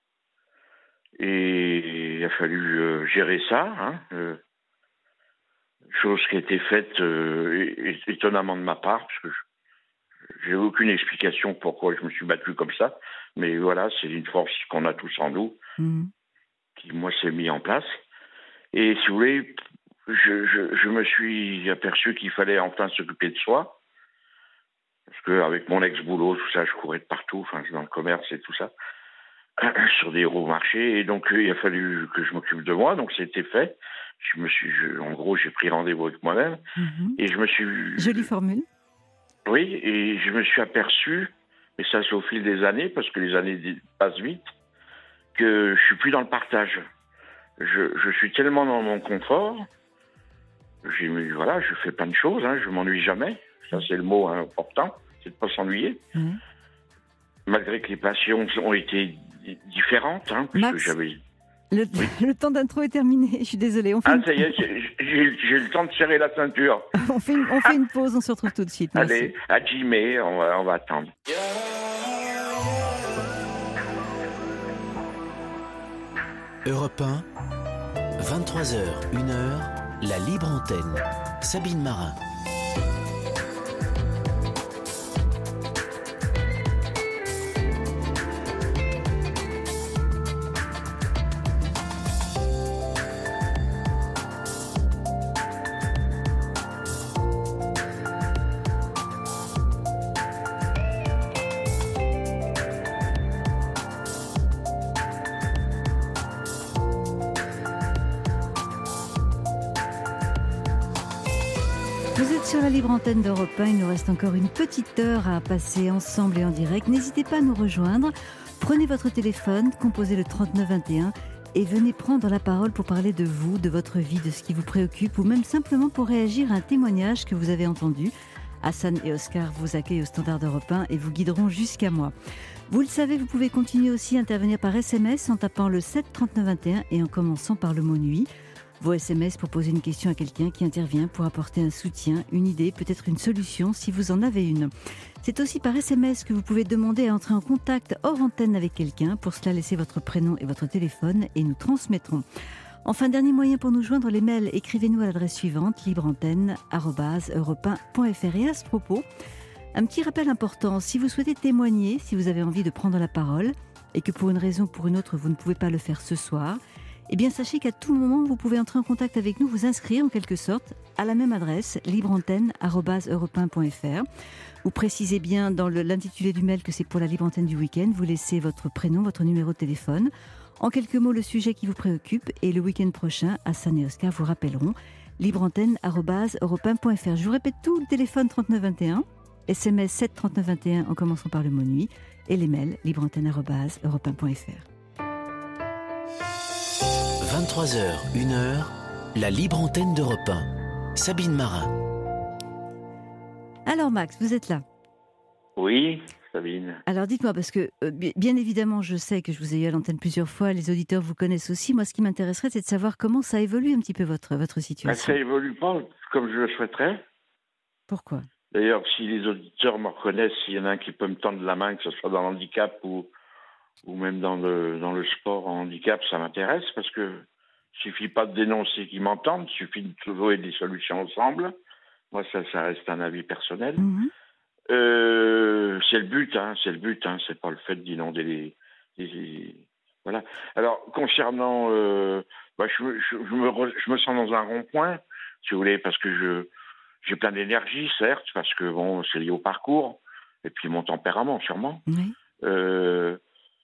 Et il a fallu euh, gérer ça, hein, euh, chose qui a été faite euh, é- é- étonnamment de ma part, parce que je- j'ai aucune explication pourquoi je me suis battu comme ça, mais voilà, c'est une force qu'on a tous en nous, Mhm. qui moi s'est mis en place. Et si vous voulez, je, je, je me suis aperçu qu'il fallait enfin s'occuper de soi, parce qu'avec mon ex-boulot, tout ça, je courais de partout, enfin, dans le commerce et tout ça, sur des gros marchés, et donc euh, il a fallu que je m'occupe de moi, donc c'était fait. Je me suis, je- en gros, j'ai pris rendez-vous avec moi-même, Mhm. et je me suis, Jolie formule. oui, et je me suis aperçu, et ça c'est au fil des années, parce que les années di- passent vite, que je suis plus dans le partage. Je, je suis tellement dans mon confort, j'ai, mis- voilà, je fais plein de choses, hein, je m'ennuie jamais. Ça c'est le mot hein, important, c'est de pas s'ennuyer. Mhm. Malgré que les passions ont été di- différentes, hein, parce que Max. j'avais. Le, le temps d'intro est terminé. Je suis désolée. On fait, Ah, une... ça y est, j'ai, j'ai- j'ai eu le temps de serrer la ceinture. on fait une... on fait une pause. On se retrouve tout de suite. Merci. Allez, à Jimé, on va, on va attendre. Europe un, vingt-trois heures, une heure, la libre antenne. Sabine Marin. Vous êtes sur la libre antenne d'Europe un. Il nous reste encore une petite heure à passer ensemble et en direct. N'hésitez pas à nous rejoindre. Prenez votre téléphone, composez le trente-neuf vingt et un et venez prendre la parole pour parler de vous, de votre vie, de ce qui vous préoccupe ou même simplement pour réagir à un témoignage que vous avez entendu. Hassan et Oscar vous accueillent au standard d'Europe un et vous guideront jusqu'à moi. Vous le savez, vous pouvez continuer aussi à intervenir par S M S en tapant le sept trente-neuf vingt et un et en commençant par le mot nuit. Vos S M S pour poser une question à quelqu'un qui intervient pour apporter un soutien, une idée, peut-être une solution si vous en avez une. C'est aussi par S M S que vous pouvez demander à entrer en contact hors antenne avec quelqu'un. Pour cela, laissez votre prénom et votre téléphone et nous transmettrons. Enfin, dernier moyen pour nous joindre, les mails. Écrivez-nous à l'adresse suivante, libreantenne arobase europe un point f r. Et à ce propos, un petit rappel important, si vous souhaitez témoigner, si vous avez envie de prendre la parole et que pour une raison ou pour une autre, vous ne pouvez pas le faire ce soir, eh bien, sachez qu'à tout moment, vous pouvez entrer en contact avec nous, vous inscrire en quelque sorte à la même adresse, libreantenne arobase europe un point f r. Vous précisez bien dans le- l'intitulé du mail que c'est pour la libre antenne du week-end. Vous laissez votre prénom, votre numéro de téléphone. En quelques mots, le sujet qui vous préoccupe. Et le week-end prochain, Hassan et Oscar vous rappelleront libreantenne arobase europe un point f r. Je vous répète tout, le téléphone trente-neuf vingt et un, S M S sept trente-neuf vingt et un en commençant par le mot nuit et les mails libreantenne arobase europe un point f r. vingt-trois heures, une heure, la libre antenne d'Europe un. Sabine Marin. Alors Max, vous êtes là. Oui, Sabine. Alors dites-moi, parce que euh, bi- bien évidemment, je sais que je vous ai eu à l'antenne plusieurs fois, les auditeurs vous connaissent aussi. Moi, ce qui m'intéresserait, c'est de savoir comment ça évolue un petit peu votre, votre Ben, situation. ça évolue pas comme je le souhaiterais. Pourquoi ? D'ailleurs, si les auditeurs me reconnaissent, s'il y en a un qui peut me tendre la main, que ce soit dans l'handicap ou, ou même dans le, dans le sport en handicap, ça m'intéresse parce que suffit pas de dénoncer qu'ils m'entendent, il suffit de trouver des solutions ensemble. Moi, ça, ça reste un avis personnel. Mhm. Euh, c'est le but, hein, c'est le but, hein, c'est pas le fait d'inonder les, les- les- voilà. Alors concernant, euh, bah, je, me- je, je me re- je me sens dans un rond-point, si vous voulez, parce que je j'ai plein d'énergie, certes, parce que bon, c'est lié au parcours et puis mon tempérament, sûrement. Oui. Euh,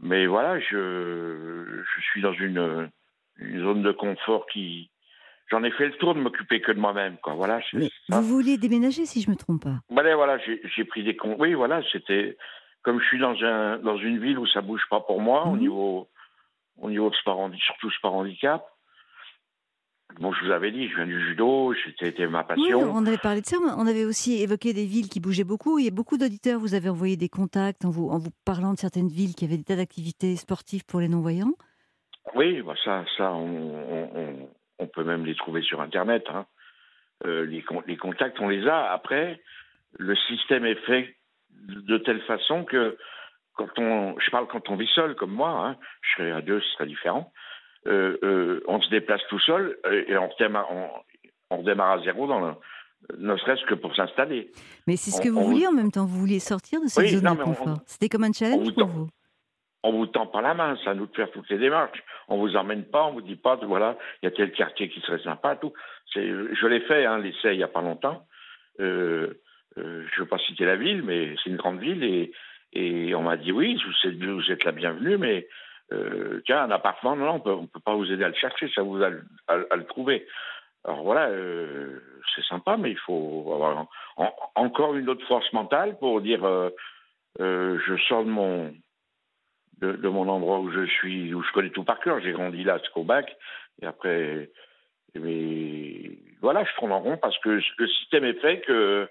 mais voilà, je, je suis dans une, une zone de confort qui... J'en ai fait le tour de m'occuper que de moi-même, quoi. Voilà. Je, Mais ça. vous vouliez déménager, si je me trompe pas? Voilà, voilà, j'ai, j'ai pris des comptes. Oui, voilà, c'était... Comme je suis dans, un, dans une ville où ça bouge pas pour moi, Mmh. au niveau, au niveau de sport, handi- surtout sport handicap. Bon, je vous avais dit, je viens du judo, c'était ma Oui, passion. on avait parlé de ça. On avait aussi évoqué des villes qui bougeaient beaucoup. Il y a beaucoup d'auditeurs, vous avez envoyé des contacts en vous, en vous parlant de certaines villes qui avaient des tas d'activités sportives pour les non-voyants. Oui, bah ça, ça on, on, on- on peut même les trouver sur Internet. Hein. Euh, les, con- les contacts, on les a. Après, le système est fait de telle façon que quand on, je parle quand on vit seul comme moi, hein, je serais à deux, ce serait différent. Euh, euh, on se déplace tout seul euh, et on redémarre, on, on redémarre à zéro, dans le, ne serait-ce que pour s'installer. Mais c'est ce On, que vous on vous, vouliez en même temps. Vous vouliez sortir de cette oui, zone non, de mais on, confort. C'était comme un on challenge vous pour tend, vous. on vous tend pas la main, c'est à nous de faire toutes les démarches. On vous emmène pas, on vous dit pas, voilà, il y a tel quartier qui serait sympa, tout. C'est, je l'ai fait, hein, l'essai il y a pas longtemps. Euh, euh, je veux pas citer la ville, mais c'est une grande ville et, et on m'a dit oui, vous êtes, vous êtes la bienvenue, mais euh, tiens, un appartement, non, non, on peut, on peut pas vous aider à le chercher, ça vous a à, à le trouver. Alors voilà, euh, c'est sympa, mais il faut avoir en- en- encore une autre force mentale pour dire euh, euh, je sors de mon de, de mon endroit où je suis, où je connais tout par cœur. J'ai grandi là, jusqu'au bac, et après, mais voilà, je tourne en rond parce que le système est fait que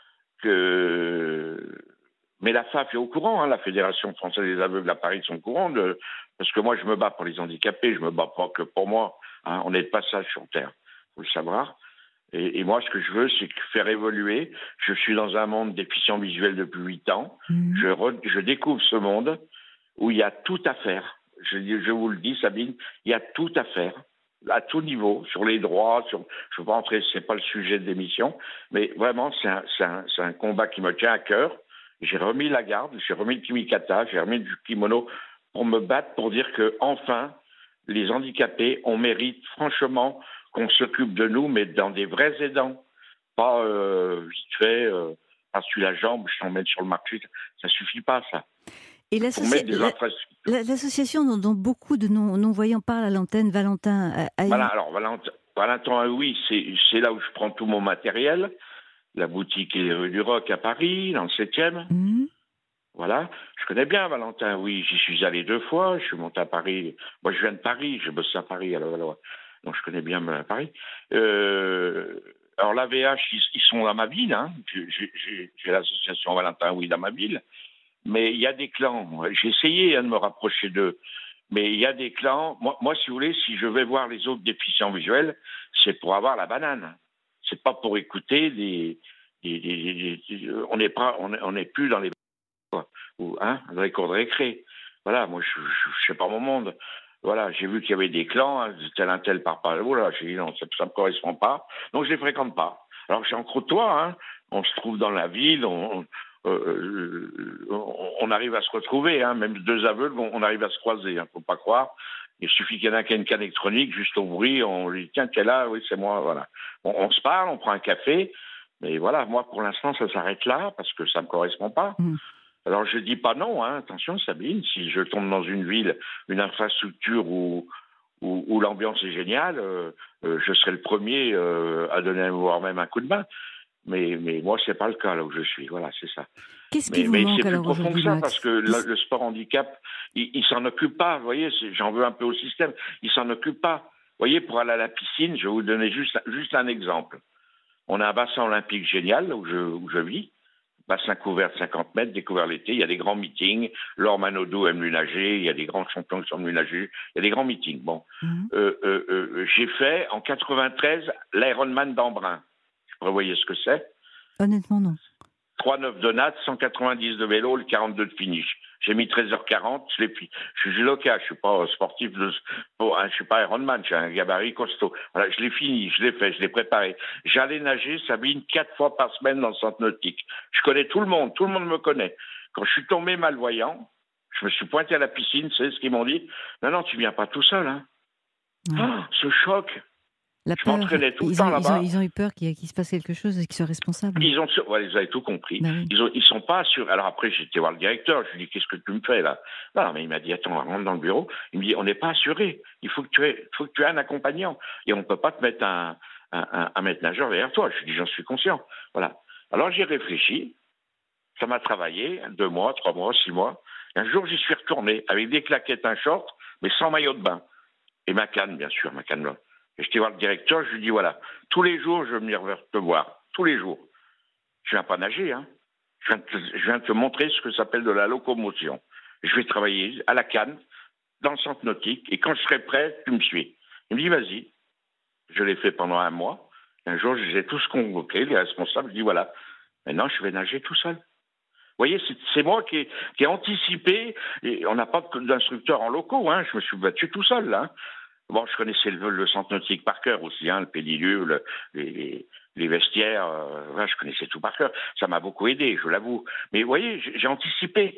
que. Mais la F A F est au courant, hein, la Fédération française des aveugles à Paris sont au courant de, parce que moi je me bats pour les handicapés, je me bats pas que pour moi. Hein, on est de passage sur Terre, faut le savoir. Et, et moi, ce que je veux, c'est que faire évoluer. Je suis dans un monde déficient visuel depuis huit ans. Mmh. Je, re, je découvre ce monde où il y a tout à faire. Je, je vous le dis, Sabine, il y a tout à faire, à tout niveau, sur les droits. Sur, je ne veux pas entrer, c'est pas le sujet de l'émission, mais vraiment, c'est un, c'est un, c'est un combat qui me tient à cœur. J'ai remis la garde, j'ai remis le kimikata, j'ai remis du kimono pour me battre, pour dire que enfin, les handicapés, on mérite franchement qu'on s'occupe de nous, mais dans des vrais aidants, pas euh, vite fait, euh, passe-tu la jambe, je t'emmène sur le marché, ça suffit pas, ça. Et Pour mettre des la, infrastructures. la, l'association dont, dont beaucoup de non, non-voyants parlent à l'antenne, Valentin a, a Voilà, eu... alors Valentin, Valentin oui, c'est, c'est là où je prends tout mon matériel. La boutique est rue du Roc à Paris, dans le septième. Mmh. Voilà, je connais bien Valentin, oui, j'y suis allé deux fois, je suis monté à Paris. Moi, je viens de Paris, je bosse à Paris, alors, alors donc je connais bien euh, Paris. Euh, alors l'A V H, ils, ils sont dans ma ville, hein. j'ai, j'ai, j'ai l'association Valentin, oui, dans ma ville, mais il y a des clans. J'ai essayé hein, de me rapprocher d'eux, mais il y a des clans. Moi, moi, si vous voulez, si je vais voir les autres déficients visuels, c'est pour avoir la banane. C'est pas pour écouter des, des, des, des, des on n'est pas, on on n'est plus dans les ou hein, dans les cours de récré. Voilà, moi je, je, je sais pas mon monde. Voilà, j'ai vu qu'il y avait des clans, hein, tel un tel par par. Oh là, j'ai dit non, ça, ça me correspond pas. Donc je les fréquente pas. Alors j'en côtoie, hein. On se trouve dans la ville, on, euh, on, on arrive à se retrouver, hein. Même deux aveugles, on, on arrive à se croiser. Hein, faut pas croire. Il suffit qu'il y en ait qui ait une canne électronique, juste au bruit, on lui dit tiens, t'es là, oui c'est moi, voilà. On, on se parle, on prend un café, mais voilà, moi pour l'instant ça s'arrête là parce que ça me correspond pas. Mmh. Alors je dis pas non, hein. Attention Sabine, si je tombe dans une ville, une infrastructure où, où, où l'ambiance est géniale, euh, euh, je serai le premier euh, à donner voire même un coup de main. Mais, mais moi, c'est pas le cas là où je suis. Voilà, c'est ça. Qu'est-ce mais, qui vous mais manque c'est alors plus profond que ça, Max parce que le, le sport handicap, il, il s'en occupe pas. Vous voyez, c'est, j'en veux un peu au système. Il s'en occupe pas. Vous voyez, pour aller à la piscine, je vais vous donner juste, juste un exemple. On a un bassin olympique génial là où je, où je vis. Bassin couvert de cinquante mètres, découvert l'été. Il y a des grands meetings. Laure Manodou aime lui nager. Il y a des grands champions qui sont venus nager. Il y a des grands meetings. Bon, mmh. euh, euh, euh, j'ai fait en quatre-vingt-treize l'Ironman d'Embrun. Vous voyez ce que c'est? Honnêtement, non. trois neuf de natte, cent quatre-vingt-dix de vélo, le quarante-deux de finish. J'ai mis treize heures quarante, je l'ai, je suis judoka, je suis pas sportif, de, oh, hein, je suis pas Ironman, j'ai un gabarit costaud. Voilà, je l'ai fini, je l'ai fait, je l'ai préparé. J'allais nager, Sabine, quatre fois par semaine dans le centre nautique. Je connais tout le monde, tout le monde me connaît. Quand je suis tombé malvoyant, je me suis pointé à la piscine, c'est ce qu'ils m'ont dit. Non, non, tu viens pas tout seul, hein. Ouais. Oh, ce choc. La Je peur. m'entraînais tout le Ils temps ont, ils, ont, là-bas. ils ont eu peur qu'il, qu'il se passe quelque chose et qu'ils soient responsables. Ils ont, ouais, ils avaient tout compris. Bah oui. Ils ont, ils sont pas assurés. Alors après, j'ai été voir le directeur. Je lui ai dit, qu'est-ce que tu me fais là? Non, mais il m'a dit, attends, rentre dans le bureau. Il me dit, on n'est pas assuré. Il faut que tu aies, faut que tu aies un accompagnant. Et on ne peut pas te mettre un, un, un, un maître nageur derrière toi. Je lui ai dit, j'en suis conscient. Voilà. Alors j'ai réfléchi. Ça m'a travaillé, deux mois, trois mois, six mois. Et un jour, j'y suis retourné avec des claquettes, un short, mais sans maillot de bain. Et ma canne, bien sûr, ma canne là. Et je t'ai voir le directeur, je lui dis voilà, tous les jours, je vais venir te voir. Tous les jours. Je viens pas nager, hein. Je viens, te, je viens te montrer ce que ça s'appelle de la locomotion. Je vais travailler à la canne, dans le centre nautique, et quand je serai prêt, tu me suis. Il me dit vas-y. Je l'ai fait pendant un mois. Et un jour, je les ai tous convoqués, les responsables. Je dis voilà, maintenant, je vais nager tout seul. Vous voyez, c'est, c'est moi qui ai, qui ai anticipé. Et on n'a pas d'instructeur en locaux, hein. Je me suis battu tout seul, là. Hein. Bon, je connaissais le, le centre nautique par cœur aussi, hein, le pédilieu, le, les, les vestiaires. Euh, ouais, je connaissais tout par cœur. Ça m'a beaucoup aidé, je l'avoue. Mais vous voyez, j'ai, j'ai anticipé.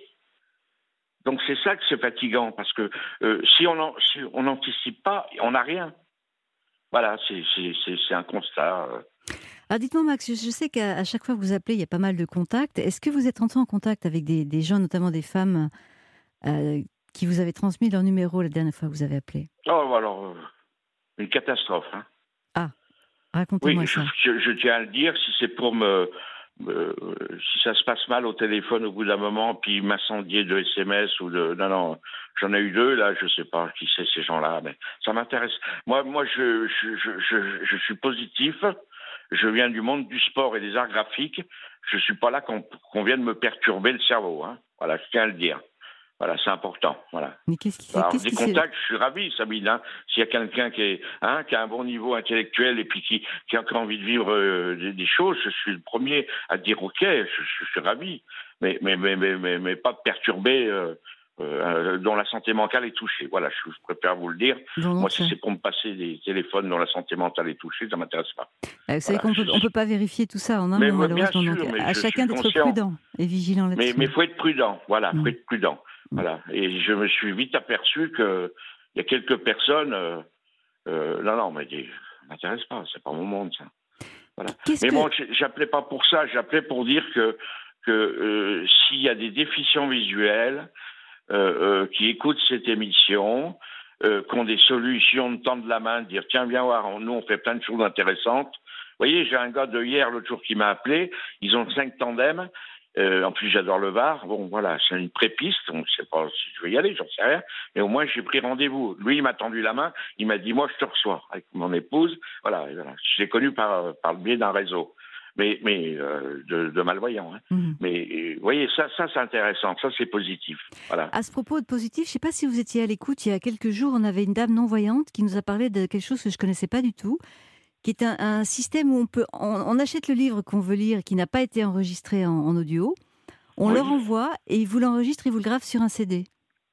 Donc c'est ça que c'est fatigant, parce que euh, si on en, si on n'anticipe pas, on n'a rien. Voilà, c'est, c'est, c'est, c'est un constat. Euh. Alors dites-moi Max, je, je sais qu'à à chaque fois que vous appelez, il y a pas mal de contacts. Est-ce que vous êtes entré en contact avec des, des gens, notamment des femmes, euh, qui vous avaient transmis leur numéro la dernière fois que vous avez appelé? Oh, alors, euh, une catastrophe. Hein. Ah, racontez-moi oui, ça. Je, je tiens à le dire, si c'est pour me... Euh, si ça se passe mal au téléphone au bout d'un moment, puis m'incendier de S M S ou de... Non, non, j'en ai eu deux, là, je sais pas qui c'est ces gens-là, mais ça m'intéresse. Moi, moi je, je, je, je, je suis positif, je viens du monde du sport et des arts graphiques, je suis pas là qu'on, qu'on vienne me perturber le cerveau, hein. Voilà, je tiens à le dire. Voilà, c'est important. Voilà. Mais qu'est-ce qui, Alors, qu'est-ce des qui contacts, je suis ravi, Sabine. Hein. S'il y a quelqu'un qui, est, hein, qui a un bon niveau intellectuel et puis qui, qui a encore envie de vivre euh, des, des choses, je suis le premier à dire OK, je, je suis ravi. Mais, mais, mais, mais, mais, mais pas de perturber, euh, euh, dont la santé mentale est touchée. Voilà, je, je préfère vous le dire. Bon, Moi, ça. si c'est pour me passer des téléphones dont la santé mentale est touchée, ça ne m'intéresse pas. Vous savez Voilà. qu'on peut, on peut pas vérifier tout ça en un Mais, mot, malheureusement. bien sûr, Donc, mais à je chacun suis d'être conscient. prudent et vigilant là-dessus. Mais il faut être prudent, voilà, il Mm. faut être prudent. Mm. Voilà. Et je me suis vite aperçu qu'il y a quelques personnes... Euh, euh, non, non, mais ça ne m'intéresse pas, c'est pas mon monde, ça. Voilà. Qu'est-ce mais que... bon, j'appelais pas pour ça, j'appelais pour dire que, que euh, s'il y a des déficients visuels euh, euh, qui écoutent cette émission, euh, qui ont des solutions, de tendre la main, de dire tiens, viens voir, on, nous on fait plein de choses intéressantes. Vous voyez, j'ai un gars de hier, l'autre jour, qui m'a appelé, ils ont cinq tandems. Euh, en plus, j'adore le Var. Bon, voilà, c'est une pré-piste. On ne sait pas si je vais y aller, j'en sais rien. Mais au moins, j'ai pris rendez-vous. Lui, il m'a tendu la main. Il m'a dit, moi, je te reçois avec mon épouse. Voilà, voilà. Je l'ai connu par, par le biais d'un réseau, mais, mais euh, de, de malvoyants. Hein. Mmh. Mais vous euh, voyez, ça, ça, c'est intéressant. Ça, c'est positif. Voilà. À ce propos de positif, je ne sais pas si vous étiez à l'écoute. Il y a quelques jours, on avait une dame non-voyante qui nous a parlé de quelque chose que je ne connaissais pas du tout, qui est un, un système où on, peut, on, on achète le livre qu'on veut lire, qui n'a pas été enregistré en, en audio, on oui. le renvoie et ils vous l'enregistrent et vous le gravent sur un C D.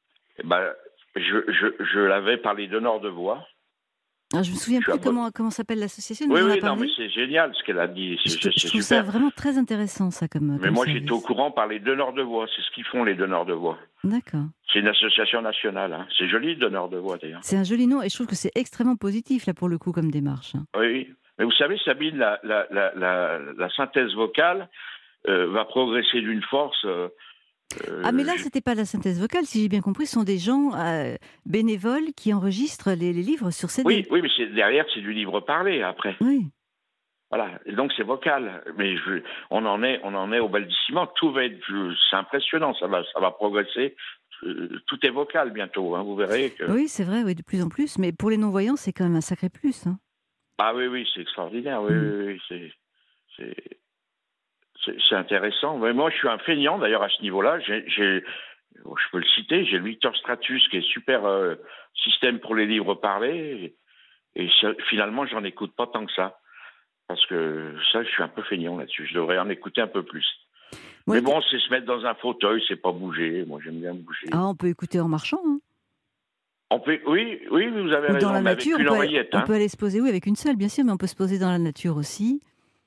Ben, je, je, je l'avais par les donneurs de voix. Alors, je me souviens je plus comment, comment s'appelle l'association. Oui, oui, non, mais c'est génial ce qu'elle a dit. C'est, je, c'est, je c'est trouve super. ça vraiment très intéressant, ça, comme. Mais comme moi, service. J'étais au courant par les donneurs de voix. C'est ce qu'ils font, les donneurs de voix. D'accord. C'est une association nationale. Hein. C'est joli, donneurs de voix, d'ailleurs. C'est un joli nom et je trouve que c'est extrêmement positif, là, pour le coup, comme démarche. Hein. Oui, mais vous savez, Sabine, la, la, la, la, la synthèse vocale euh, va progresser d'une force. Euh, ah, mais là, ce n'était pas la synthèse vocale, si j'ai bien compris. Ce sont des gens euh, bénévoles qui enregistrent les, les livres sur C D. Oui, oui, mais c'est, derrière, c'est du livre parlé, après. Oui. Voilà, et donc c'est vocal. Mais je, on, en est, on en est au balbutiement. Tout va être... C'est impressionnant, ça va, ça va progresser. Tout est vocal bientôt, hein, vous verrez. Que... Oui, c'est vrai, oui, de plus en plus. Mais pour les non-voyants, c'est quand même un sacré plus. Hein. Ah oui, oui, c'est extraordinaire. Oui, mmh. oui, oui, c'est... c'est... C'est, c'est intéressant. Mais moi, je suis un feignant, d'ailleurs, à ce niveau-là. J'ai, j'ai, je peux le citer, j'ai le Victor Stratus, qui est super euh, système pour les livres parlés. Et, et finalement, j'en écoute pas tant que ça. Parce que ça, je suis un peu feignant là-dessus. Je devrais en écouter un peu plus. Ouais, mais bon, c'est se mettre dans un fauteuil, c'est pas bouger. Moi, j'aime bien bouger. Ah, on peut écouter en marchant, hein. On peut, oui, oui, vous avez Ou raison. Dans la mais nature, avec une on, peut oreillette, aller, hein. on peut aller se poser, oui, avec une seule, bien sûr, mais on peut se poser dans la nature aussi.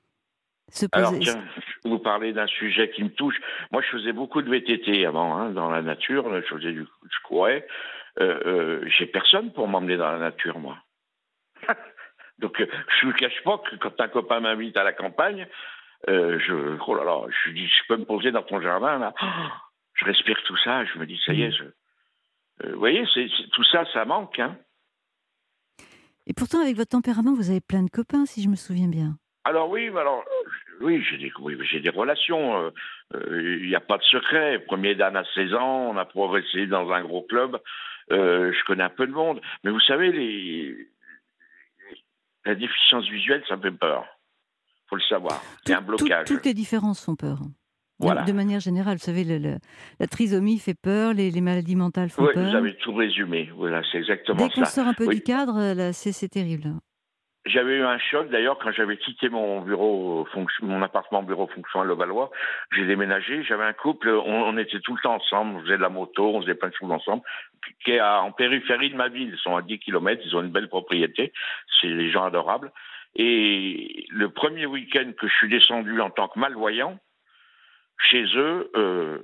Se poser... Alors, tiens, vous parlez d'un sujet qui me touche. Moi, je faisais beaucoup de V T T avant, hein, dans la nature. Je faisais du, je courais. Euh, euh, j'ai personne pour m'emmener dans la nature, moi. Donc, euh, je ne vous cache pas que quand un copain m'invite à la campagne, euh, je, oh là là, je lui dis, je peux me poser dans ton jardin, là. Je respire tout ça, je me dis, ça y est, je... Euh, vous voyez, c'est, c'est, tout ça, ça manque, hein. Et pourtant, avec votre tempérament, vous avez plein de copains, si je me souviens bien. Alors oui, alors, oui, j'ai des, oui, j'ai des relations. Il euh, n'y a pas de secret. Premier Dan à seize ans, on a progressé dans un gros club. Euh, je connais un peu de monde. Mais vous savez, les, la déficience visuelle, ça me fait peur. Il faut le savoir. C'est Tout, un blocage. Tout, toutes les différences font peur. Voilà. De, de manière générale, vous savez, le, le, la trisomie fait peur, les, les maladies mentales font oui, peur. Vous avez tout résumé. Voilà, c'est exactement ça. Dès qu'on ça. sort un peu oui. du cadre, là, c'est, c'est terrible. J'avais eu un choc d'ailleurs quand j'avais quitté mon bureau, fonction, mon appartement bureau fonction à Levallois. J'ai déménagé. J'avais un couple, on, on était tout le temps ensemble. On faisait de la moto, on faisait plein de choses ensemble. Qui est à, en périphérie de ma ville. Ils sont à dix kilomètres. Ils ont une belle propriété. C'est des gens adorables. Et le premier week-end que je suis descendu en tant que malvoyant, chez eux, euh,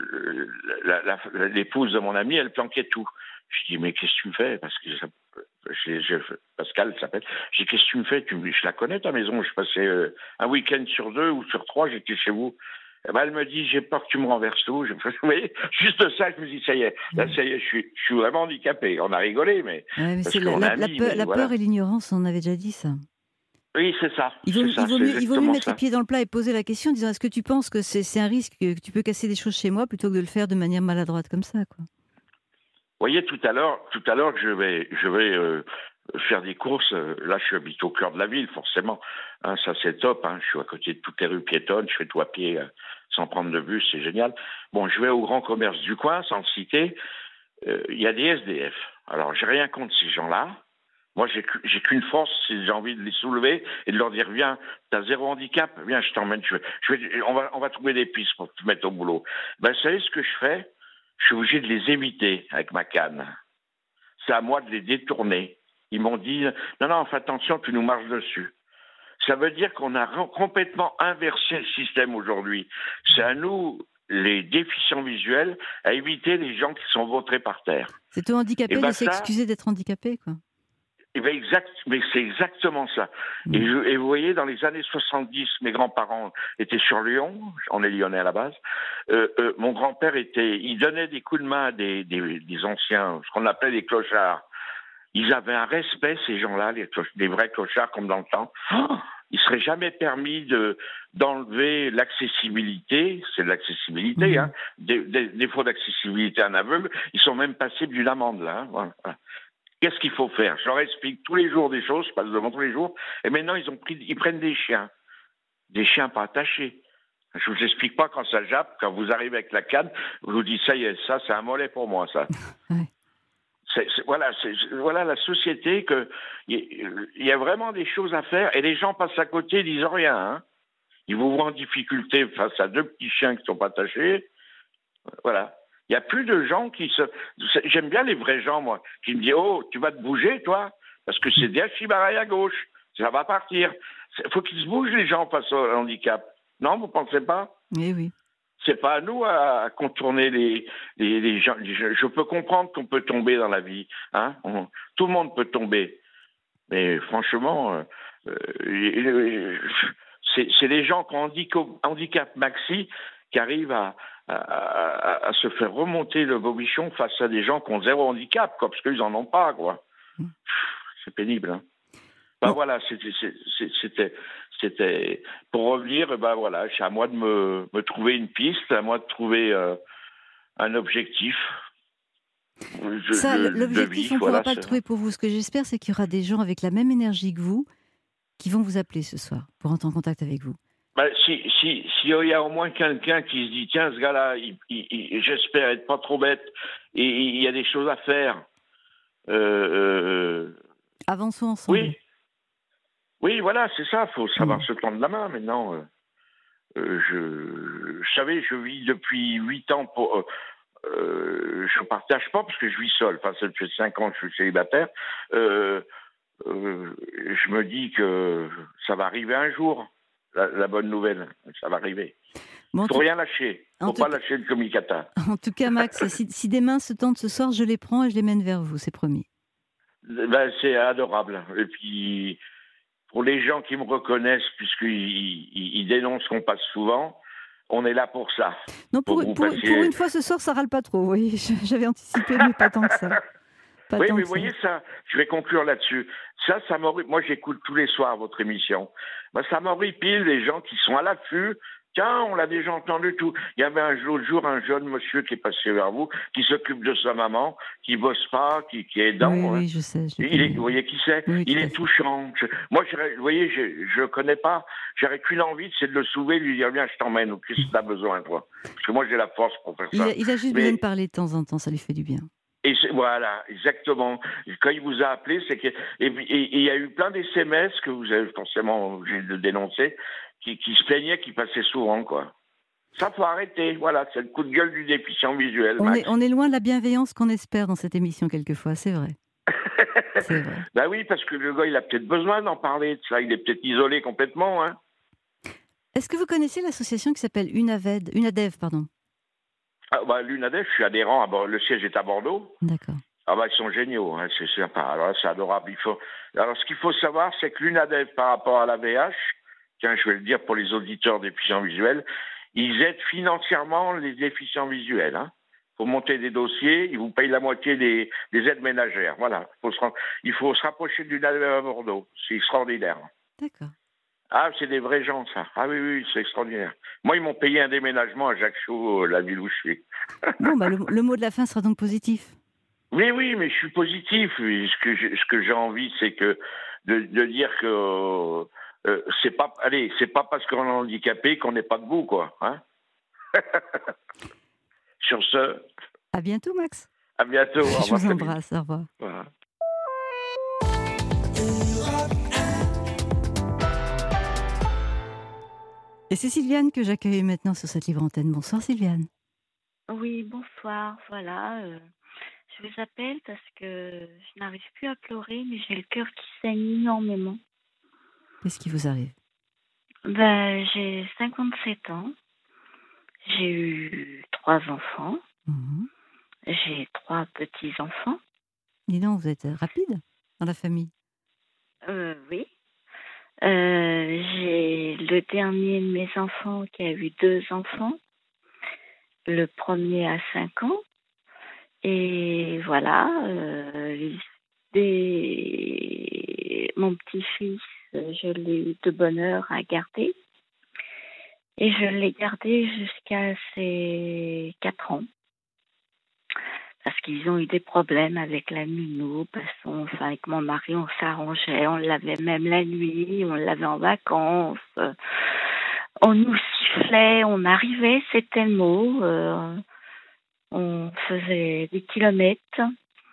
la, la, la, l'épouse de mon ami, elle planquait tout. Je dis, mais qu'est-ce que tu me fais? Parce que ça, j'ai, j'ai, Pascal s'appelle. Je dis, qu'est-ce que tu me fais? Tu me dis, je la connais ta maison. Je passais euh, un week-end sur deux ou sur trois, j'étais chez vous. Et ben, elle me dit, j'ai peur que tu me renverses tout. Je, vous voyez, juste ça, je me dis, ça y est, là, ça y est, je suis, je suis vraiment handicapé. On a rigolé, mais. Ouais, mais c'est la, la, la, peur, la voilà. peur et l'ignorance, on avait déjà dit ça. Oui, c'est ça. Il vaut, c'est ça, il vaut c'est mieux, il vaut mieux mettre ça. les pieds dans le plat et poser la question en disant, est-ce que tu penses que c'est, c'est un risque, que tu peux casser des choses chez moi plutôt que de le faire de manière maladroite comme ça, quoi. Vous voyez, tout à l'heure, tout à l'heure, je vais, je vais euh, faire des courses. Là, je habite au cœur de la ville, forcément. Hein, ça, c'est top. Hein. Je suis à côté de toutes les rues piétonnes. Je fais tout à pied euh, sans prendre de bus. C'est génial. Bon, je vais au grand commerce du coin, sans le citer. Il euh, y a des S D F. Alors, j'ai rien contre ces gens-là. Moi, j'ai, j'ai qu'une force, c'est j'ai envie de les soulever et de leur dire, viens, t'as zéro handicap, viens, je t'emmène. Je vais, je vais, on va, on va trouver des pistes pour te mettre au boulot. Ben, vous savez ce que je fais? Je suis obligé de les éviter avec ma canne. C'est à moi de les détourner. Ils m'ont dit, non, non, fais attention, tu nous marches dessus. Ça veut dire qu'on a complètement inversé le système aujourd'hui. C'est à nous, les déficients visuels, à éviter les gens qui sont vautrés par terre. C'est tout handicapé ben de s'excuser ça, d'être handicapé, quoi. Et ben exact, mais c'est exactement ça. Mmh. Et, je, et vous voyez, dans les années soixante-dix, mes grands-parents étaient sur Lyon, on est lyonnais à la base. Euh, euh, mon grand-père était, il donnait des coups de main à des, des, des anciens, ce qu'on appelait des clochards. Ils avaient un respect, ces gens-là, les, des vrais clochards comme dans le temps. Oh, il ne serait jamais permis de, d'enlever l'accessibilité, c'est de l'accessibilité, mmh. hein, des, des défauts d'accessibilité à un aveugle, ils sont même passibles d'une amende, là. Hein, voilà. Qu'est-ce qu'il faut faire? Je leur explique tous les jours des choses, je passe devant tous les jours, et maintenant ils ont pris, ils prennent des chiens, des chiens pas attachés. Je vous explique pas quand ça jappe, quand vous arrivez avec la canne, vous vous dites ça y est, ça c'est un mollet pour moi, ça. Ouais. C'est, c'est, voilà, c'est, voilà la société que il y, y a vraiment des choses à faire, et les gens passent à côté, ils disent rien. Hein. Ils vous voient en difficulté face à deux petits chiens qui sont pas attachés, voilà. Il n'y a plus de gens qui se... J'aime bien les vrais gens, moi, qui me disent « Oh, tu vas te bouger, toi ?» Parce que c'est des chibarailles à gauche. Ça va partir. Il faut qu'ils se bougent, les gens, face au handicap. Non, vous ne pensez pas? Oui, oui. C'est pas à nous à contourner les, les, les gens. Je peux comprendre qu'on peut tomber dans la vie. Hein. On, tout le monde peut tomber. Mais franchement, euh, c'est, c'est les gens qui ont handicap, handicap maxi qui arrivent à... À, à, à se faire remonter le bobichon face à des gens qui ont zéro handicap, quoi, parce qu'ils n'en ont pas, quoi. Mmh. C'est pénible. Hein. Ben bon. Voilà, c'était, c'était, c'était... Pour revenir, ben voilà, c'est à moi de me, me trouver une piste, à moi de trouver euh, un objectif. Je, Ça, de, l'objectif, de vie, on ne voilà, pourra pas c'est... le trouver pour vous. Ce que j'espère, c'est qu'il y aura des gens avec la même énergie que vous qui vont vous appeler ce soir pour entrer en contact avec vous. Ben, si, si, si il y a au moins quelqu'un qui se dit tiens, ce gars-là, il, il, il, j'espère être pas trop bête et il y a des choses à faire. Euh, euh, Avançons ensemble. Oui, oui, voilà, c'est ça. Il faut savoir mmh. se tendre la main. Maintenant, euh, euh, je, je savais, je vis depuis huit ans. Pour, euh, euh, je partage pas parce que je vis seul. Enfin, ça fait cinq ans que je suis célibataire. Euh, euh, je me dis que ça va arriver un jour. La, la bonne nouvelle, ça va arriver. Il bon, ne faut rien lâcher. Il ne faut pas tout... lâcher le communicata. En tout cas, Max, si, si des mains se tendent ce soir, je les prends et je les mène vers vous, c'est promis. Ben, c'est adorable. Et puis, pour les gens qui me reconnaissent, puisqu'ils ils, ils dénoncent qu'on passe souvent, on est là pour ça. Non, pour, pour, pour, passiez... pour une fois ce soir, ça râle pas trop. Oui, j'avais anticipé, mais pas tant que ça. Pas oui, tant mais que vous voyez ça. ça, je vais conclure là-dessus. Ça, ça m'horripile. Moi, j'écoute tous les soirs votre émission. Ben, ça m'horripile les gens qui sont à l'affût. Tiens, on l'a déjà entendu tout. Il y avait un l'autre jour un jeune monsieur qui est passé vers vous, qui s'occupe de sa maman, qui bosse pas, qui, qui est aidant. Oui, hein. oui, je sais. Je Il est, vous voyez qui c'est? Oui, Il est touchant. Je, moi, je, vous voyez, je je le connais pas. J'aurais qu'une envie, c'est de le soulever, de lui dire viens, je t'emmène. Qu'est-ce que tu as besoin, toi? Parce que moi, j'ai la force pour faire ça. Il a, il a juste Mais, besoin de parler de temps en temps, ça lui fait du bien. Et voilà, exactement. Quand il vous a appelé, c'est que et, et, et il y a eu plein d'S M S que vous avez forcément obligé de dénoncer, qui, qui se plaignaient, qui passaient souvent, quoi. Ça, faut arrêter. Voilà, c'est le coup de gueule du déficient visuel. On Max. est, on est loin de la bienveillance qu'on espère dans cette émission quelquefois, c'est vrai. C'est vrai. Ben oui, parce que le gars, il a peut-être besoin d'en parler de ça. Il est peut-être isolé complètement. Hein. Est-ce que vous connaissez l'association qui s'appelle Unaved, Unadev, pardon? Ah, bah, L'Unadev, je suis adhérent. À Bordeaux. Le siège est à Bordeaux. D'accord. Ah bah, ils sont géniaux, hein, c'est sympa. Alors c'est adorable. Il faut... Alors ce qu'il faut savoir, c'est que l'Unadev, par rapport à la V H, tiens, je vais le dire pour les auditeurs déficients visuels, ils aident financièrement les déficients visuels. Hein. Pour monter des dossiers, ils vous payent la moitié des, des aides ménagères. Voilà. Faut se... Il faut se rapprocher du Unadev à Bordeaux. C'est extraordinaire. D'accord. Ah, c'est des vrais gens, ça. Ah oui, oui, c'est extraordinaire. Moi, ils m'ont payé un déménagement à Ajaccio, la ville où je suis. Bon, bah, le, le mot de la fin sera donc positif. Oui, oui, mais je suis positif. Ce que j'ai, ce que j'ai envie, c'est que de, de dire que euh, c'est pas, allez, c'est pas parce qu'on est handicapé qu'on n'est pas debout, quoi. Hein. Sur ce. À bientôt, Max. À bientôt. Je vous embrasse. Au revoir. Voilà. Et c'est Sylviane que j'accueille maintenant sur cette libre antenne. Bonsoir, Sylviane. Oui, bonsoir. Voilà. Euh... Je vous appelle parce que je n'arrive plus à pleurer, mais j'ai le cœur qui saigne énormément. Qu'est-ce qui vous arrive? Ben, j'ai cinquante-sept ans. J'ai eu trois enfants. Mmh. J'ai trois petits-enfants. Dis donc, vous êtes rapide dans la famille. Euh, oui. Euh, j'ai le dernier de mes enfants qui a eu deux enfants. Le premier a cinq ans. Et voilà, euh, des... mon petit-fils, je l'ai eu de bonne heure à garder. Et je l'ai gardé jusqu'à ses quatre ans. Parce qu'ils ont eu des problèmes avec la nounou, parce qu'on, enfin, avec mon mari, on s'arrangeait, on l'avait même la nuit, on l'avait en vacances, on nous sifflait, on arrivait, c'était le mot. Euh, On faisait des kilomètres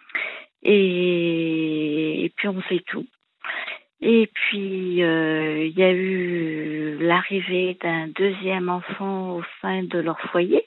et, et puis on faisait tout. Et puis euh, il y a eu l'arrivée d'un deuxième enfant au sein de leur foyer.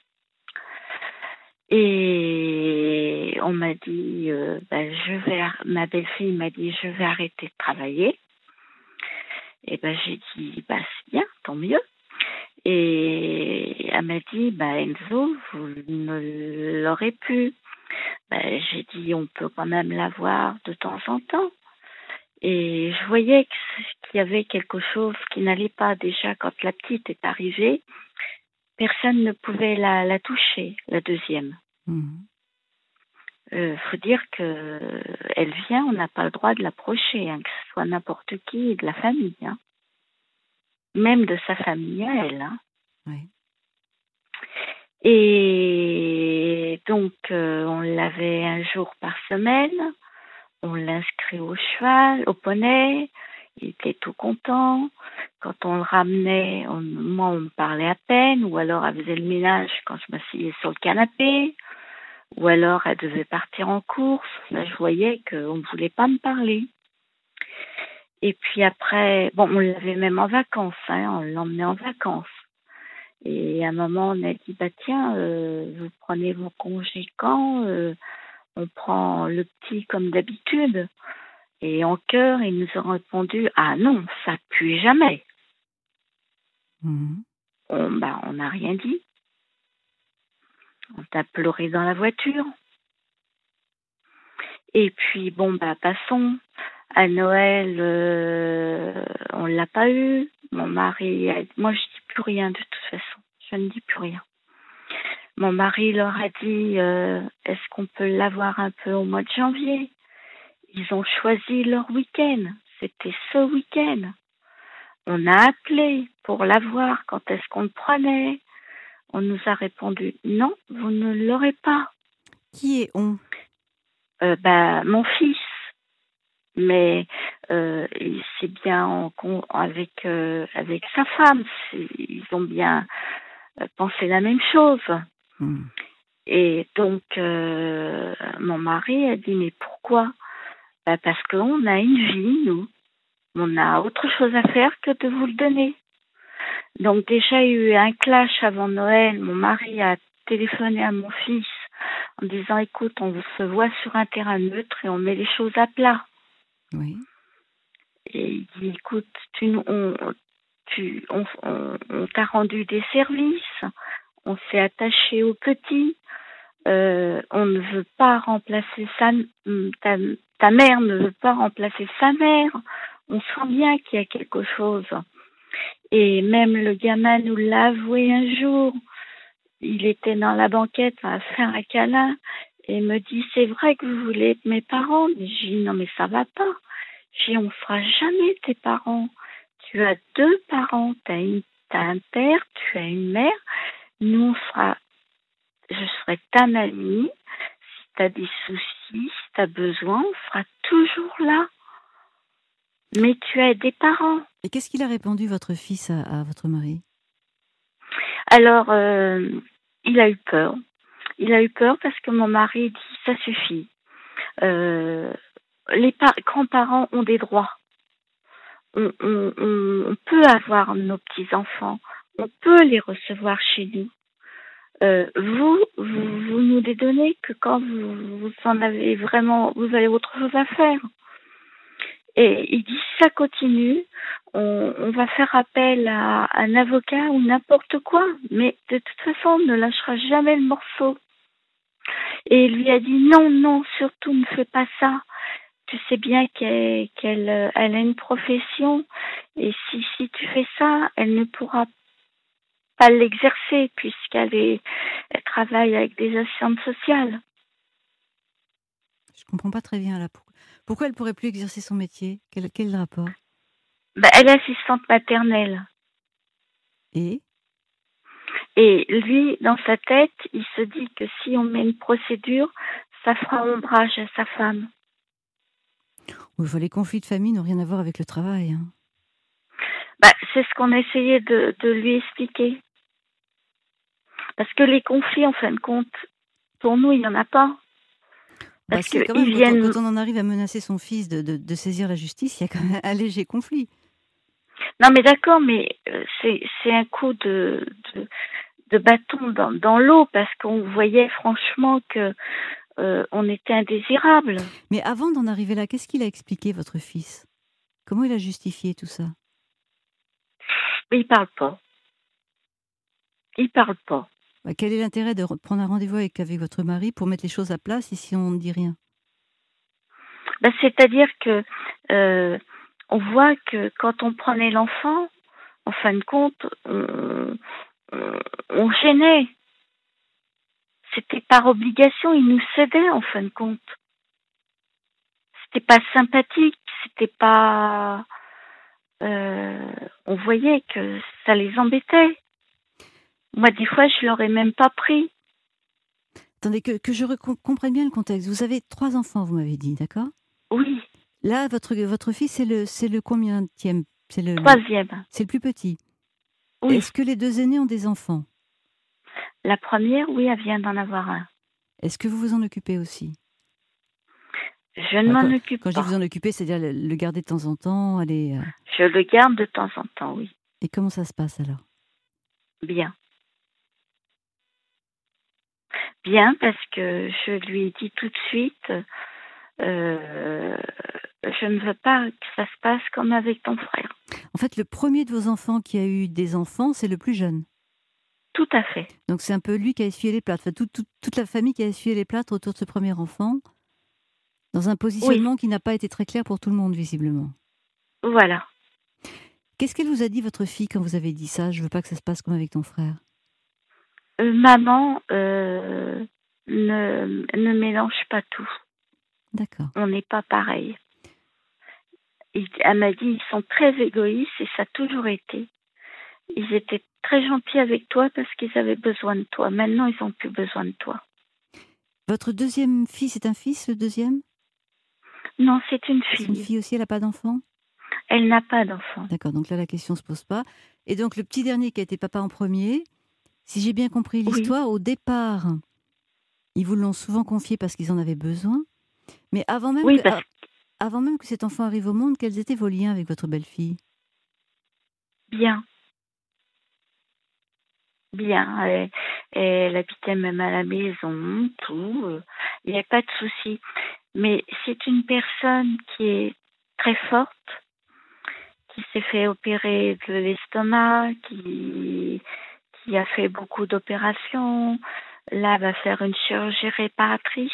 Et on m'a dit, euh, ben, je vais, ma belle-fille m'a dit, je vais arrêter de travailler. Et ben j'ai dit, bah c'est bien, tant mieux. Et elle m'a dit, bah, Enzo, vous ne l'aurez plus. Bah, j'ai dit, on peut quand même l'avoir de temps en temps. Et je voyais qu'il y avait quelque chose qui n'allait pas. Déjà, quand la petite est arrivée, personne ne pouvait la, la toucher, la deuxième. Il mmh. euh, faut dire qu'elle vient, on n'a pas le droit de l'approcher, hein, que ce soit n'importe qui de la famille. Hein. Même de sa famille à elle. Hein. Oui. Et donc, euh, on l'avait un jour par semaine. On l'inscrit au cheval, au poney. Il était tout content. Quand on le ramenait, on, moi, on me parlait à peine. Ou alors, elle faisait le ménage quand je m'asseyais sur le canapé. Ou alors, elle devait partir en course. Là, je voyais qu'on ne voulait pas me parler. Et puis après, bon, on l'avait même en vacances, hein, on l'emmenait en vacances. Et à un moment, on a dit, bah tiens, euh, vous prenez vos congés quand euh, on prend le petit comme d'habitude. Et en chœur, ils nous ont répondu, ah non, ça plus jamais. Mmh. On bah, on n'a rien dit. On t'a pleuré dans la voiture. Et puis, bon, bah passons. À Noël, euh, on l'a pas eu. Mon mari, a... moi je dis plus rien de toute façon. Je ne dis plus rien. Mon mari leur a dit, euh, est-ce qu'on peut l'avoir un peu au mois de janvier? Ils ont choisi leur week-end. C'était ce week-end. On a appelé pour l'avoir. Quand est-ce qu'on le prenait? On nous a répondu, non, vous ne l'aurez pas. Qui est on? euh, bah, Mon fils. Mais euh, c'est bien en, avec, euh, avec sa femme. C'est, ils ont bien euh, pensé la même chose. Mmh. Et donc, euh, mon mari a dit, mais pourquoi? Bah parce qu'on a une vie, nous. On a autre chose à faire que de vous le donner. Donc déjà, il y a eu un clash avant Noël. Mon mari a téléphoné à mon fils en disant, écoute, on se voit sur un terrain neutre et on met les choses à plat. Oui. Et il dit, écoute, tu, on, tu, on, on, on t'a rendu des services, on s'est attaché au petit, euh, on ne veut pas remplacer sa, ta, ta mère ne veut pas remplacer sa mère, on sent bien qu'il y a quelque chose. Et même le gamin nous l'a avoué un jour, il était dans la banquette à faire un câlin et me dit, c'est vrai que vous voulez être mes parents? Mais j'ai dit, non mais ça va pas. J'ai dit, on ne fera jamais tes parents. Tu as deux parents, tu as, une, t'as un père, tu as une mère. Nous, on sera, je serai ta mamie. Si tu as des soucis, si tu as besoin, on sera toujours là. Mais tu as des parents. Et qu'est-ce qu'il a répondu, votre fils, à, à votre mari? Alors, euh, il a eu peur. Il a eu peur parce que mon mari dit, ça suffit. Euh, les par- grands-parents ont des droits. On, on, on peut avoir nos petits-enfants. On peut les recevoir chez nous. Euh, vous, vous, vous nous les donnez que quand vous, vous en avez vraiment, vous avez autre chose à faire. Et il dit, si ça continue, on, on va faire appel à un avocat ou n'importe quoi. Mais de toute façon, on ne lâchera jamais le morceau. Et il lui a dit, non, non, surtout ne fais pas ça. Tu sais bien qu'elle, qu'elle elle a une profession. Et si, si tu fais ça, elle ne pourra pas l'exercer puisqu'elle est, elle travaille avec des assistantes sociales. Je comprends pas très bien là. Pourquoi elle pourrait plus exercer son métier? Quel, quel rapport? Ben, elle est assistante maternelle. Et Et lui, dans sa tête, il se dit que si on met une procédure, ça fera ombrage à sa femme. Oui, les conflits de famille n'ont rien à voir avec le travail. Hein. Ben, c'est ce qu'on a essayé de, de lui expliquer. Parce que les conflits, en fin de compte, pour nous, il n'y en a pas. Bah si, quand même, viennent... quand, on, quand on en arrive à menacer son fils de, de, de saisir la justice, il y a quand même un léger conflit. Non, mais d'accord, mais c'est, c'est un coup de, de, de bâton dans, dans l'eau, parce qu'on voyait franchement que euh, on était indésirable. Mais avant d'en arriver là, qu'est-ce qu'il a expliqué, votre fils? Comment il a justifié tout ça? Mais il parle pas. Il parle pas. Bah, quel est l'intérêt de prendre un rendez-vous avec, avec votre mari pour mettre les choses à plat si, si on ne dit rien? Bah, c'est-à-dire que euh, on voit que quand on prenait l'enfant, en fin de compte, on, on, on gênait. C'était par obligation, il nous cédait en fin de compte. C'était pas sympathique, c'était pas... Euh, on voyait que ça les embêtait. Moi, des fois, je l'aurais même pas pris. Attendez, que, que je recom- comprenne bien le contexte. Vous avez trois enfants, vous m'avez dit, d'accord? Oui. Là, votre, votre fils, c'est le, c'est le combienième? C'est le troisième. Le, c'est le plus petit. Oui. Est-ce que les deux aînés ont des enfants? La première, oui, elle vient d'en avoir un. Est-ce que vous vous en occupez aussi? Je ne enfin, m'en quand, occupe quand pas. Quand je dis vous en occuper, c'est-à-dire le, le garder de temps en temps, aller... Euh... Je le garde de temps en temps, oui. Et comment ça se passe alors? Bien. Bien, parce que je lui ai dit tout de suite, euh, je ne veux pas que ça se passe comme avec ton frère. En fait, le premier de vos enfants qui a eu des enfants, c'est le plus jeune. Tout à fait. Donc c'est un peu lui qui a essuyé les plâtres, enfin, tout, tout, toute la famille qui a essuyé les plâtres autour de ce premier enfant. Dans un positionnement oui. qui n'a pas été très clair pour tout le monde, visiblement. Voilà. Qu'est-ce qu'elle vous a dit, votre fille, quand vous avez dit ça? Je veux pas que ça se passe comme avec ton frère. Euh, maman, euh, ne, ne mélange pas tout. D'accord. On n'est pas pareil. Et elle m'a dit, ils sont très égoïstes et ça a toujours été. Ils étaient très gentils avec toi parce qu'ils avaient besoin de toi. Maintenant, ils n'ont plus besoin de toi. Votre deuxième fille, c'est un fils, le deuxième? Non, c'est une fille. C'est une fille aussi, elle n'a pas d'enfant? Elle n'a pas d'enfant. D'accord, donc là, la question ne se pose pas. Et donc, le petit dernier qui a été papa en premier, si j'ai bien compris l'histoire, oui. Au départ, ils vous l'ont souvent confié parce qu'ils en avaient besoin. Mais avant même, oui, que, parce... avant même que cet enfant arrive au monde, quels étaient vos liens avec votre belle-fille? Bien. Bien. Elle, elle habitait même à la maison, tout. Il n'y avait pas de souci. Mais c'est une personne qui est très forte, qui s'est fait opérer de l'estomac, qui, qui a fait beaucoup d'opérations. Là, elle va faire une chirurgie réparatrice.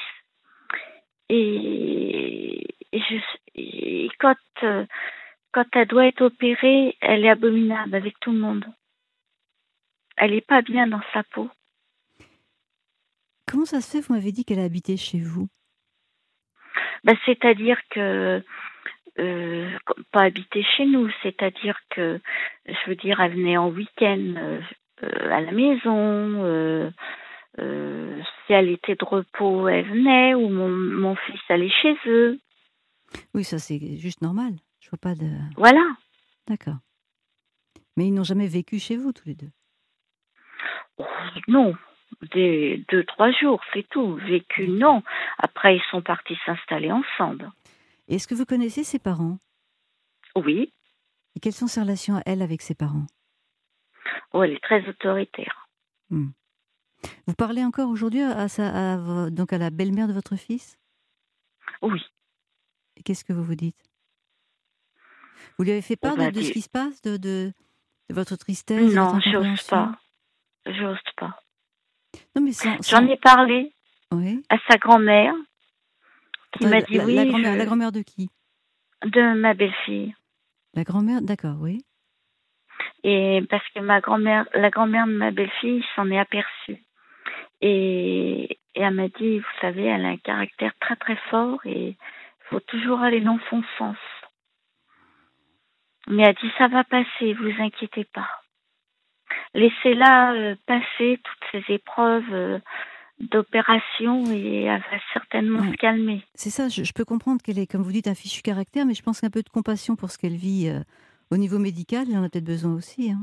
Et, et, je, et quand, quand elle doit être opérée, elle est abominable avec tout le monde. Elle n'est pas bien dans sa peau. Comment ça se fait? Vous m'avez dit qu'elle a habité chez vous. Ben, c'est-à-dire que Euh, pas habiter chez nous, c'est-à-dire que, je veux dire, elle venait en week-end euh, euh, à la maison, euh, euh, si elle était de repos, elle venait, ou mon, mon fils allait chez eux. Oui, ça c'est juste normal, je vois pas de... Voilà. D'accord. Mais ils n'ont jamais vécu chez vous, tous les deux? Oh, non, des deux, trois jours, c'est tout. Vécu, non. Après, ils sont partis s'installer ensemble. Est-ce que vous connaissez ses parents? Oui. Et quelles sont ses relations à elle avec ses parents? Oh, elle est très autoritaire. Hmm. Vous parlez encore aujourd'hui à, sa, à, donc à la belle-mère de votre fils? Oui. Et qu'est-ce que vous vous dites? Vous lui avez fait part de, de dire... ce qui se passe, de, de, de votre tristesse? Non, j'ose pas. J'ose pas. Non, mais sans, sans... J'en ai parlé oui. à sa grand-mère. Qui Attends, m'a dit la, oui. La grand-mère, je... la grand-mère de qui? De ma belle-fille. La grand-mère, d'accord, oui. Et parce que ma grand-mère, la grand-mère de ma belle-fille s'en est aperçue. Et, et elle m'a dit, vous savez, elle a un caractère très très fort et il faut toujours aller dans son sens. Mais elle a dit, ça va passer, vous inquiétez pas. Laissez-la euh, passer toutes ces épreuves euh, d'opération et elle va certainement ouais. se calmer. C'est ça, je, je peux comprendre qu'elle est, comme vous dites, un fichu caractère, mais je pense qu'un peu de compassion pour ce qu'elle vit euh, au niveau médical, elle en a peut-être besoin aussi. Hein.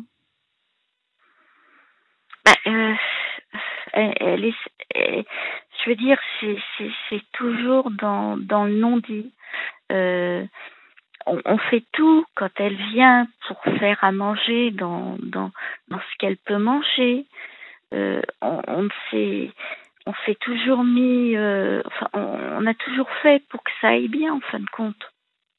Bah, euh, elle, elle est, elle, je veux dire, c'est, c'est, c'est toujours dans, dans le non-dit. Euh, on, on fait tout quand elle vient pour faire à manger dans, dans, dans ce qu'elle peut manger. Euh, on, on s'est, on s'est toujours mis, euh, enfin, on, on a toujours fait pour que ça aille bien en fin de compte.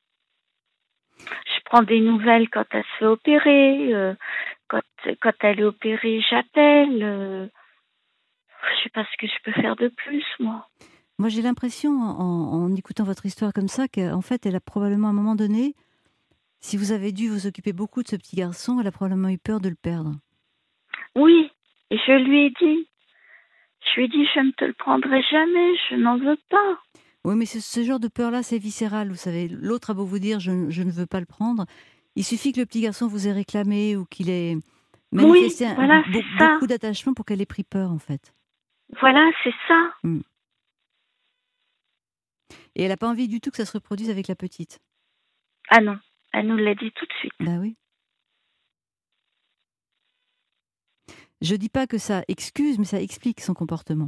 Je prends des nouvelles quand elle se fait opérer, euh, quand, quand elle est opérée, j'appelle. Euh, je sais pas ce que je peux faire de plus, moi. Moi, j'ai l'impression, en, en écoutant votre histoire comme ça, qu'en fait, elle a probablement à un moment donné, si vous avez dû vous occuper beaucoup de ce petit garçon, elle a probablement eu peur de le perdre. Oui, et je lui ai dit, je lui ai dit, je ne te le prendrai jamais, je n'en veux pas. Oui, mais ce, ce genre de peur-là, c'est viscéral, vous savez. L'autre a beau vous dire, je, je ne veux pas le prendre. Il suffit que le petit garçon vous ait réclamé ou qu'il ait manifesté oui, voilà, un, be- beaucoup d'attachement pour qu'elle ait pris peur, en fait. Voilà, c'est ça. Hum. Et elle n'a pas envie du tout que ça se reproduise avec la petite. Ah non, elle nous l'a dit tout de suite. Bah oui. Je dis pas que ça excuse, mais ça explique son comportement.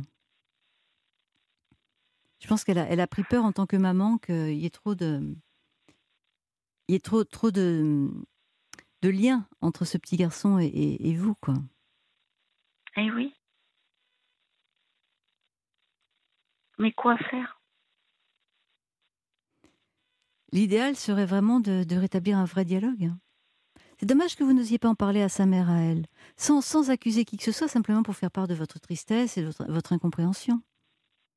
Je pense qu'elle a, elle a pris peur en tant que maman qu'il y ait trop de, il y ait trop, trop de, de liens entre ce petit garçon et, et, et vous, quoi. Eh oui. Mais quoi faire? L'idéal serait vraiment de, de rétablir un vrai dialogue. C'est dommage que vous n'osiez pas en parler à sa mère, à elle, sans, sans accuser qui que ce soit, simplement pour faire part de votre tristesse et de votre, votre incompréhension.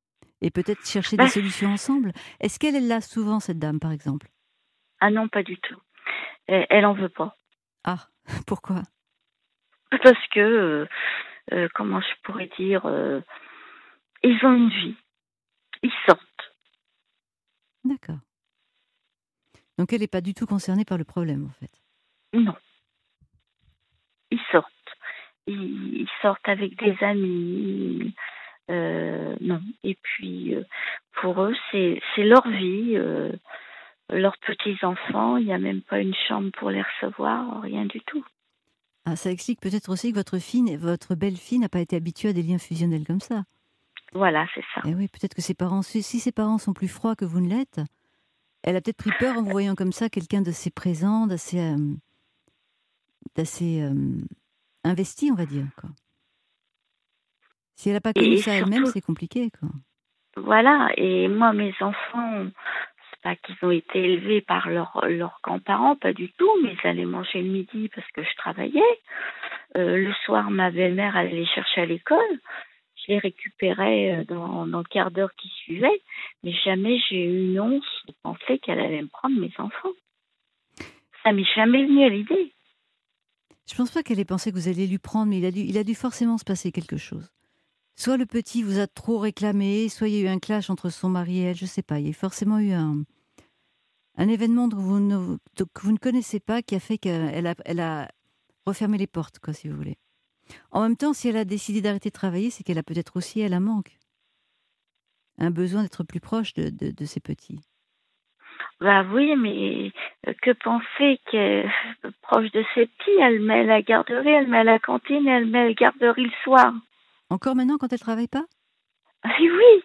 Et peut-être chercher Bah, des solutions ensemble. Est-ce qu'elle est là souvent, cette dame, par exemple? ah non, pas du tout. Elle, elle en veut pas. Ah, pourquoi? Parce que, euh, euh, comment je pourrais dire, euh, ils ont une vie. Ils sortent. D'accord. Donc elle n'est pas du tout concernée par le problème, en fait. Non, ils sortent. Ils, ils sortent avec des amis. Euh, non. Et puis, euh, pour eux, c'est c'est leur vie. Euh, leurs petits-enfants, il n'y a même pas une chambre pour les recevoir, rien du tout. Ah, ça explique peut-être aussi que votre fille, votre belle-fille n'a pas été habituée à des liens fusionnels comme ça. Voilà, c'est ça. Et oui, peut-être que ses parents, si si ses parents sont plus froids que vous ne l'êtes, elle a peut-être pris peur en vous voyant comme ça, quelqu'un d'assez présent, d'assez euh, d'assez euh, investi, on va dire, quoi. Si elle n'a pas Et, connu et ça elle-même, surtout, c'est compliqué, quoi. voilà, et moi, mes enfants, c'est pas qu'ils ont été élevés par leurs leurs grands-parents, pas du tout, mais ils allaient manger le midi parce que je travaillais. Euh, le soir, ma belle-mère allait les chercher à l'école. Je les récupérais euh, dans, dans le quart d'heure qui suivait, mais jamais j'ai eu une once de penser qu'elle allait me prendre mes enfants. Ça m'est jamais venu à l'idée. Je pense pas qu'elle ait pensé que vous alliez lui prendre, mais il a dû, il a dû forcément se passer quelque chose. Soit le petit vous a trop réclamé, soit il y a eu un clash entre son mari et elle, je sais pas. Il y a forcément eu un, un événement dont vous ne, que vous ne connaissez pas qui a fait qu'elle a, elle a refermé les portes, quoi, si vous voulez. En même temps, si elle a décidé d'arrêter de travailler, c'est qu'elle a peut-être aussi, elle, un manque, un besoin d'être plus proche de, de, de ses petits. Bah oui, mais euh, que penser que euh, proche de ses petits, elle met la garderie, elle met la cantine, elle met la garderie le soir. Encore maintenant, quand elle travaille pas? Ah oui, oui.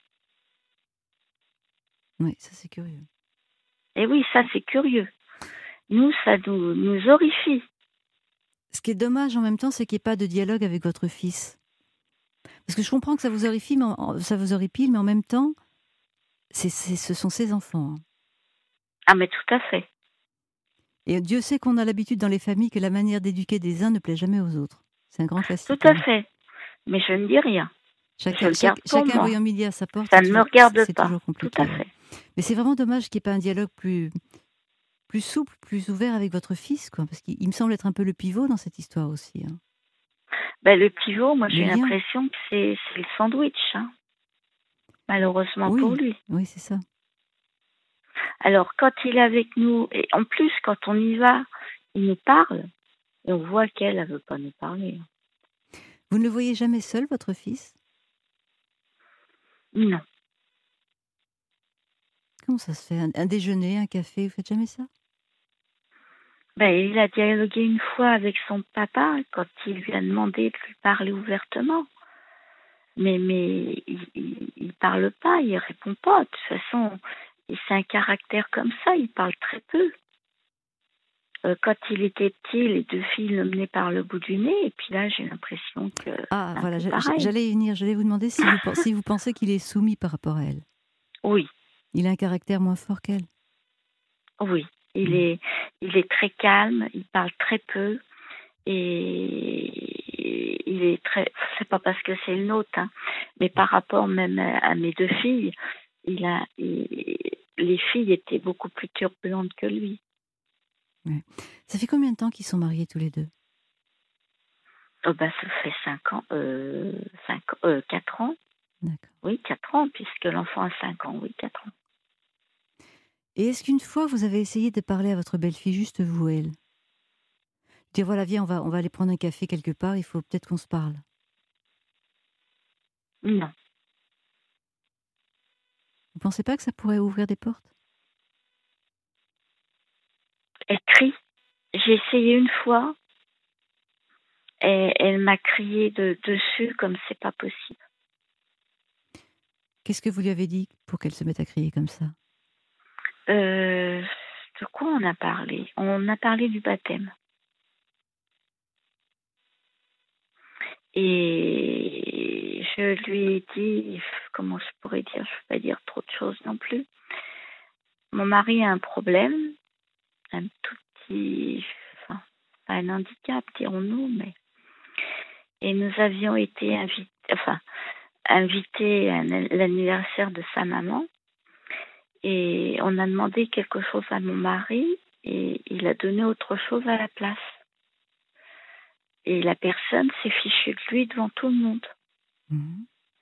Oui, ça c'est curieux. Et oui, ça c'est curieux. Nous, ça nous, nous horrifie. Ce qui est dommage en même temps, c'est qu'il n'y ait pas de dialogue avec votre fils. Parce que je comprends que ça vous horrifie, mais en- ça vous horripile, mais en même temps, c'est, c'est- ce sont ses enfants, hein. Ah mais tout à fait. Et Dieu sait qu'on a l'habitude dans les familles que la manière d'éduquer des uns ne plaît jamais aux autres. C'est un grand Tout classique, à hein. fait. Mais je ne dis rien. Je Chacun, le chaque- garde pour chacun moi. voyant midi à sa porte, Ça c'est ne me toujours, regarde c'est pas. toujours Tout compliqué, à ouais. fait. Mais c'est vraiment dommage qu'il n'y ait pas un dialogue plus, plus souple, plus ouvert avec votre fils, quoi. Parce qu'il il me semble être un peu le pivot dans cette histoire aussi, hein. Ben, le pivot, moi Le j'ai lien. l'impression que c'est, c'est le sandwich, hein, malheureusement pour Oui, lui. oui, c'est ça. Alors quand il est avec nous, et en plus quand on y va, il nous parle, et on voit qu'elle ne veut pas nous parler. Vous ne le voyez jamais seul, votre fils? Non. Comment ça se fait? Un, un déjeuner, un café, vous faites jamais ça? Ben, il a dialogué une fois avec son papa quand il lui a demandé de lui parler ouvertement. Mais, mais il, il, il parle pas, il répond pas. De toute façon, et c'est un caractère comme ça, il parle très peu. Euh, quand il était petit, les deux filles le menaient par le bout du nez, et puis là, j'ai l'impression que Ah, c'est un voilà, peu j'a- pareil. j'allais y venir, j'allais vous demander si vous, pen- si vous pensez qu'il est soumis par rapport à elle. Oui, Il a un caractère moins fort qu'elle. oui. Il Mm. est, il est très calme, il parle très peu, et il est très. C'est pas parce que c'est le nôtre, hein, mais par rapport même à, à mes deux filles, il a, il- les filles étaient beaucoup plus turbulentes que lui. Ouais. Ça fait combien de temps qu'ils sont mariés tous les deux? Oh ben, ça fait cinq ans, euh, cinq, euh, quatre ans. D'accord. Oui, quatre ans, puisque l'enfant a cinq ans, oui, quatre ans. Et est-ce qu'une fois vous avez essayé de parler à votre belle-fille, juste vous et elle? Dire voilà, viens, on va, on va aller prendre un café quelque part, il faut peut-être qu'on se parle. Non. Vous pensez pas que ça pourrait ouvrir des portes? Elle crie. J'ai essayé une fois, et elle m'a crié de, dessus comme c'est pas possible. Qu'est-ce que vous lui avez dit pour qu'elle se mette à crier comme ça? Euh, de quoi on a parlé? On a parlé du baptême. Et je lui ai dit, comment je pourrais dire, je ne peux pas dire trop de choses non plus. Mon mari a un problème, un tout petit, enfin, pas un handicap, dirons-nous, mais. Et nous avions été invités, enfin, invité à l'anniversaire de sa maman et on a demandé quelque chose à mon mari et il a donné autre chose à la place. Et la personne s'est fichue de lui devant tout le monde. Mmh.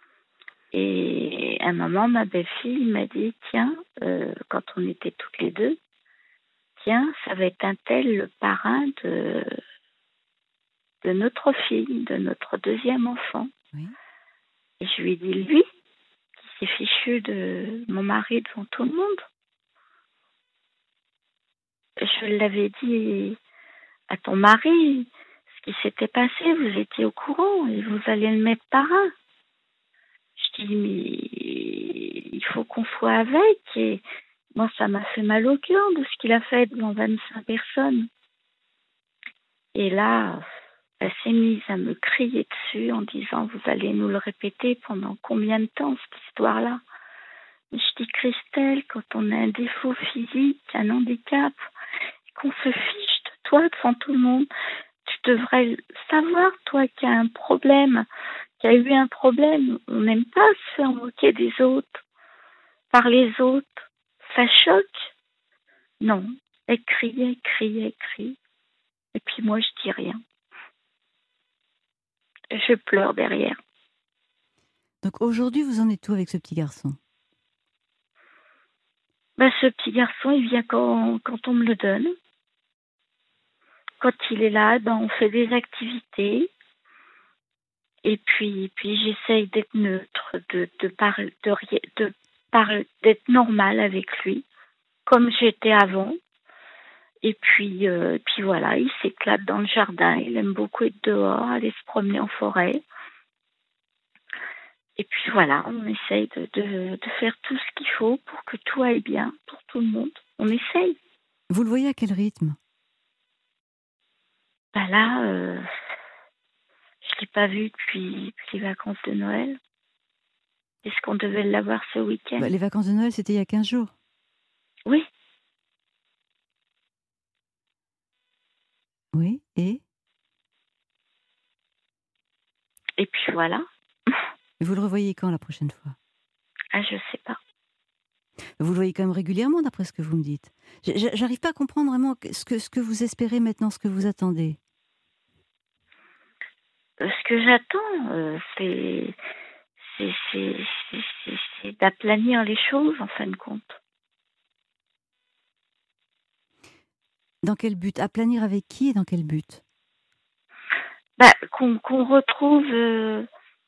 Et à un moment, ma belle-fille m'a dit, tiens, euh, quand on était toutes les deux, tiens, ça va être un tel le parrain de, de notre fille, de notre deuxième enfant. Oui. Et je lui ai dit, lui, qui s'est fichu de mon mari devant tout le monde. Je l'avais dit à ton mari, ce qui s'était passé, vous étiez au courant et vous allez le mettre parrain. Je dis, mais il faut qu'on soit avec. Et moi, ça m'a fait mal au cœur de ce qu'il a fait devant vingt-cinq personnes. Et là, elle s'est mise à me crier dessus en disant, vous allez nous le répéter pendant combien de temps, cette histoire-là? Mais je dis, Christelle, quand on a un défaut physique, un handicap, qu'on se fiche de toi devant tout le monde, tu devrais savoir, toi, qu'il y a un problème, qu'il y a eu un problème. On n'aime pas se faire moquer des autres, par les autres. Ça choque. Non, elle criait, elle criait, elle criait. Et puis moi, je dis rien. Je pleure derrière. Donc aujourd'hui, vous en êtes où avec ce petit garçon? Ben, ce petit garçon, il vient quand, quand on me le donne. Quand il est là, ben, on fait des activités. Et puis, puis j'essaye d'être neutre, de, de parler, de, de parler, d'être normale avec lui, comme j'étais avant. Et puis, euh, puis voilà, il s'éclate dans le jardin. Il aime beaucoup être dehors, aller se promener en forêt. Et puis voilà, on essaye de, de, de faire tout ce qu'il faut pour que tout aille bien pour tout le monde. On essaye. Vous le voyez à quel rythme? Ben là, euh, je ne l'ai pas vu depuis, depuis les vacances de Noël. Est-ce qu'on devait l'avoir ce week-end? Bah, les vacances de Noël, c'était il y a quinze jours. Oui. Oui, et Et puis voilà. Et vous le revoyez quand la prochaine fois? Ah, je sais pas. Vous le voyez quand même régulièrement, d'après ce que vous me dites. J'arrive pas à comprendre vraiment ce que, ce que vous espérez maintenant, ce que vous attendez. Ce que j'attends, euh, c'est, c'est, c'est, c'est, c'est, c'est d'aplanir les choses, en fin de compte. Dans quel but? Aplanir avec qui et dans quel but? Bah, qu'on, qu'on retrouve... Euh,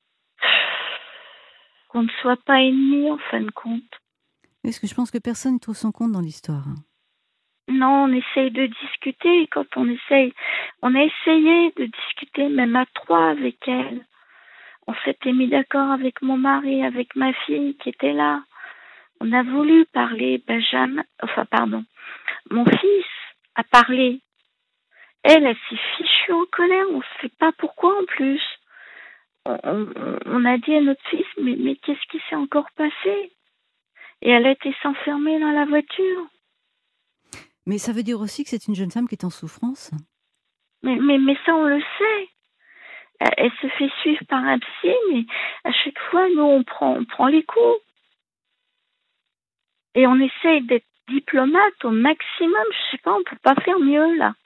qu'on ne soit pas ennemis, en fin de compte. Parce que je pense que personne ne trouve son compte dans l'histoire. Non, on essaye de discuter. Et quand on essaye, on a essayé de discuter même à trois avec elle. On s'était mis d'accord avec mon mari, avec ma fille qui était là. On a voulu parler, Benjamin, enfin pardon, mon fils a parlé. Elle, elle s'est fichue en colère, on ne sait pas pourquoi en plus. On, on, on a dit à notre fils, mais, mais qu'est-ce qui s'est encore passé? Et elle a été s'enfermer dans la voiture. Mais ça veut dire aussi que c'est une jeune femme qui est en souffrance. Mais, mais, mais ça, on le sait. Elle, elle se fait suivre par un psy, mais à chaque fois, nous, on prend, on prend les coups. Et on essaye d'être diplomate au maximum. Je sais pas, on peut pas faire mieux, là.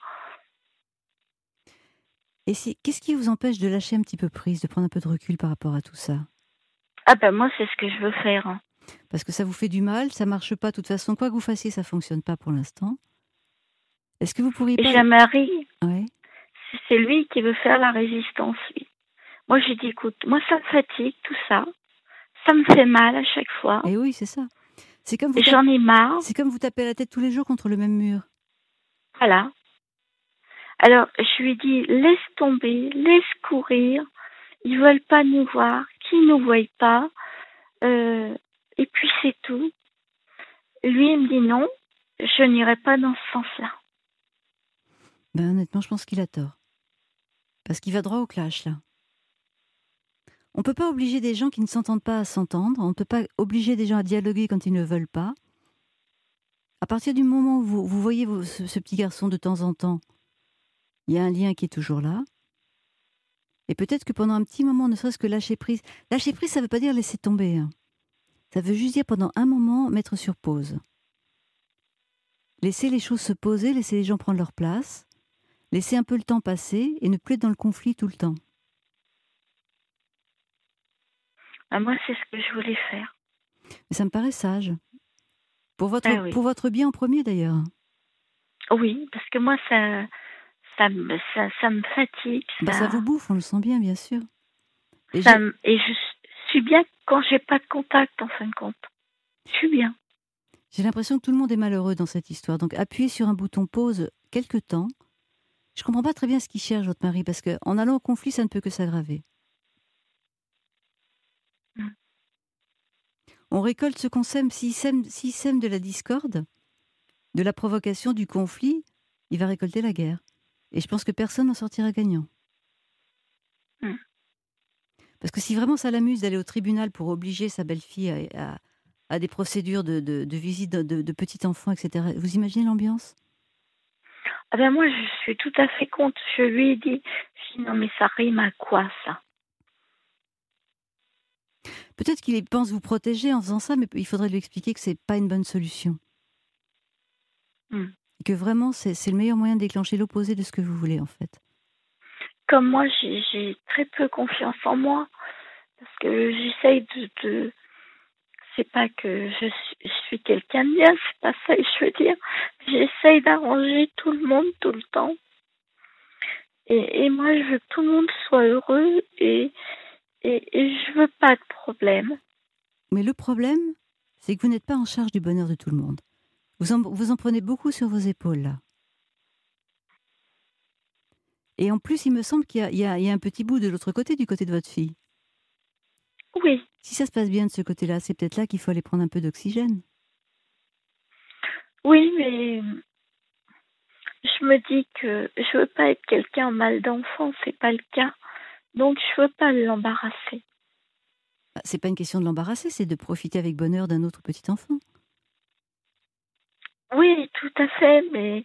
Et si, qu'est-ce qui vous empêche de lâcher un petit peu prise, de prendre un peu de recul par rapport à tout ça? Ah ben moi, c'est ce que je veux faire. Hein. Parce que ça vous fait du mal, ça marche pas de toute façon. Quoi que vous fassiez, ça fonctionne pas pour l'instant. Est-ce que vous pourriez pas... J'ai un mari. Ouais. C'est lui qui veut faire la résistance, lui. Moi, j'ai dit, écoute, moi, ça me fatigue, tout ça. Ça me fait mal à chaque fois. Et oui, c'est ça. C'est comme vous J'en ai marre. C'est comme vous tapez la tête tous les jours contre le même mur. Voilà. Alors, je lui dis, laisse tomber, laisse courir. Ils veulent pas nous voir, qu'ils nous voient pas. Euh, et puis, c'est tout. Lui, il me dit non, je n'irai pas dans ce sens-là. Ben, honnêtement, je pense qu'il a tort. Parce qu'il va droit au clash, là. On ne peut pas obliger des gens qui ne s'entendent pas à s'entendre. On ne peut pas obliger des gens à dialoguer quand ils ne veulent pas. À partir du moment où vous, vous voyez vous, ce, ce petit garçon de temps en temps, il y a un lien qui est toujours là. Et peut-être que pendant un petit moment, ne serait-ce que lâcher prise. Lâcher prise, ça ne veut pas dire laisser tomber. Hein. Ça veut juste dire pendant un moment mettre sur pause. Laisser les choses se poser, laisser les gens prendre leur place, laisser un peu le temps passer et ne plus être dans le conflit tout le temps. Ah, moi, c'est ce que je voulais faire. Mais ça me paraît sage. Pour votre, Ah oui. pour votre bien en premier d'ailleurs. Oui, parce que moi, ça, ça, me- ça, ça me fatigue. Bah, ça vous bouffe, on le sent bien, bien sûr. Et ça j'ai- me- et je suis bien quand j'ai pas de contact, en fin de compte. Je suis bien. J'ai l'impression que tout le monde est malheureux dans cette histoire. Donc appuyez sur un bouton pause quelque temps. Je comprends pas très bien ce qu'il cherche, votre mari, parce qu'en allant au conflit, ça ne peut que s'aggraver. Mm. On récolte ce qu'on sème. S'il sème, s'il sème de la discorde, de la provocation, du conflit, il va récolter la guerre. Et je pense que personne n'en sortira gagnant. Mm. Parce que si vraiment ça l'amuse d'aller au tribunal pour obliger sa belle-fille à, à, à des procédures de, de, de visite de, de, de petits enfants, et cetera, vous imaginez l'ambiance ? Ah ben moi, je suis tout à fait contre. Je lui ai dit, je dis, non mais ça rime à quoi, ça? Peut-être qu'il pense vous protéger en faisant ça, mais il faudrait lui expliquer que c'est pas une bonne solution. Mm. Et que vraiment, c'est, c'est le meilleur moyen de déclencher l'opposé de ce que vous voulez, en fait. Comme moi, j'ai, j'ai très peu confiance en moi. Parce que j'essaye de... de... C'est pas que je suis, je suis quelqu'un de bien, c'est pas ça que je veux dire. J'essaye d'arranger tout le monde tout le temps. Et, et moi, je veux que tout le monde soit heureux et, et, et je veux pas de problème. Mais le problème, c'est que vous n'êtes pas en charge du bonheur de tout le monde. Vous en, vous en prenez beaucoup sur vos épaules, là. Et en plus, il me semble qu'il y a, il y a, il y a un petit bout de l'autre côté, du côté de votre fille. Oui, Si ça se passe bien de ce côté-là, c'est peut-être là qu'il faut aller prendre un peu d'oxygène. oui, mais je me dis que je veux pas être quelqu'un en mal d'enfant, c'est pas le cas. Donc je veux pas l'embarrasser. Bah, c'est pas une question de l'embarrasser, c'est de profiter avec bonheur d'un autre petit enfant. Oui, tout à fait, mais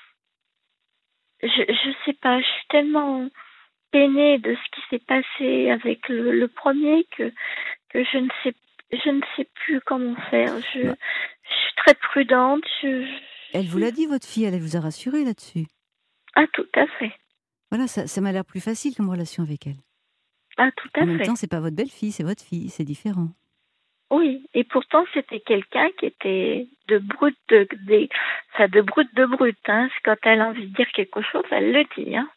je je sais pas, je suis tellement peinée de ce qui s'est passé avec le, le premier que que je ne sais je ne sais plus comment faire. Je, Bah. je suis très prudente. Je, je- Elle vous l'a dit, votre fille, elle vous a rassuré là-dessus. Ah, tout à fait. Voilà, ça, ça m'a l'air plus facile comme relation avec elle. Ah, tout à En même fait. temps, c'est pas votre belle-fille, c'est votre fille, c'est différent. Oui, et pourtant c'était quelqu'un qui était de brut de, de, enfin, de brut de brut. Hein. C'est quand elle a envie de dire quelque chose, elle le dit. Hein.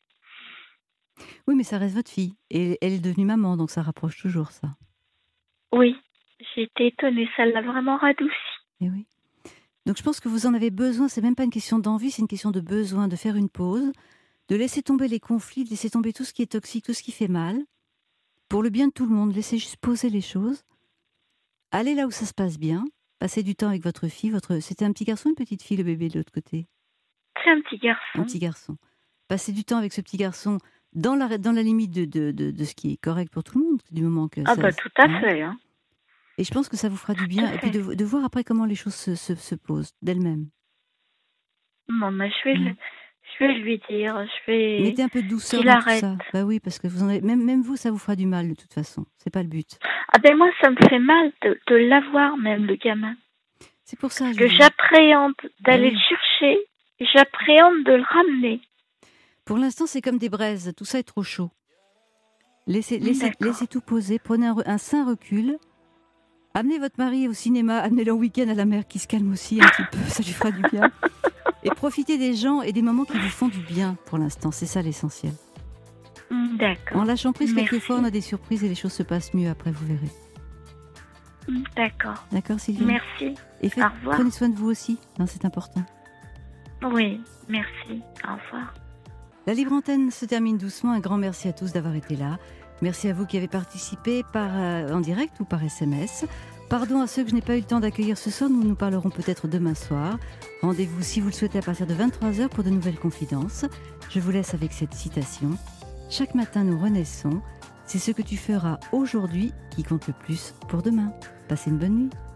Oui, mais ça reste votre fille. Et elle est devenue maman, donc ça rapproche toujours, ça. Oui, j'ai été étonnée, ça l'a vraiment radouci. Et oui. Donc je pense que vous en avez besoin, c'est même pas une question d'envie, c'est une question de besoin, de faire une pause, de laisser tomber les conflits, de laisser tomber tout ce qui est toxique, tout ce qui fait mal, pour le bien de tout le monde, laisser juste poser les choses, aller là où ça se passe bien, passer du temps avec votre fille, votre... C'était un petit garçon ou une petite fille, le bébé de l'autre côté ? C'est un petit garçon. Un petit garçon. Passer du temps avec ce petit garçon dans la, dans la limite de, de, de, de ce qui est correct pour tout le monde, du moment que Ah ça... bah tout à hein. fait. Hein. Et je pense que ça vous fera du Tout bien, à et puis fait. de, de voir après comment les choses se, se, se posent d'elles-mêmes. Bon, bah, je vais, Ouais. le- je vais lui dire, je vais. Mettez un peu de douceur qu'il dans tout arrête. ça. Bah oui, parce que vous en avez... même, même vous, ça vous fera du mal de toute façon. C'est pas le but. Ah ben moi, ça me fait mal de, de l'avoir même, le gamin. C'est pour ça je Que vous dis. j'appréhende d'aller oui. le chercher, et j'appréhende de le ramener. Pour l'instant, c'est comme des braises. Tout ça est trop chaud. Laissez, laissez, D'accord. laissez tout poser. Prenez un, re- un sain recul. Amenez votre mari au cinéma. Amenez-le en week-end à la mer qui se calme aussi un petit peu. Ça lui fera du bien. Et profitez des gens et des moments qui vous font du bien pour l'instant. C'est ça l'essentiel. Mm, D'accord. En lâchant prise, Merci. quelquefois, on a des surprises et les choses se passent mieux après, vous verrez. Mm, D'accord. D'accord, Sylvie ? Merci. Et faites, Au revoir. prenez soin de vous aussi. Non, c'est important. Oui, merci. Au revoir. La Libre Antenne se termine doucement. Un grand merci à tous d'avoir été là. Merci à vous qui avez participé par, euh, en direct ou par S M S. Pardon à ceux que je n'ai pas eu le temps d'accueillir ce soir. Nous nous parlerons peut-être demain soir. Rendez-vous si vous le souhaitez à partir de vingt-trois heures pour de nouvelles confidences. Je vous laisse avec cette citation. Chaque matin nous renaissons. C'est ce que tu feras aujourd'hui qui compte le plus pour demain. Passez une bonne nuit.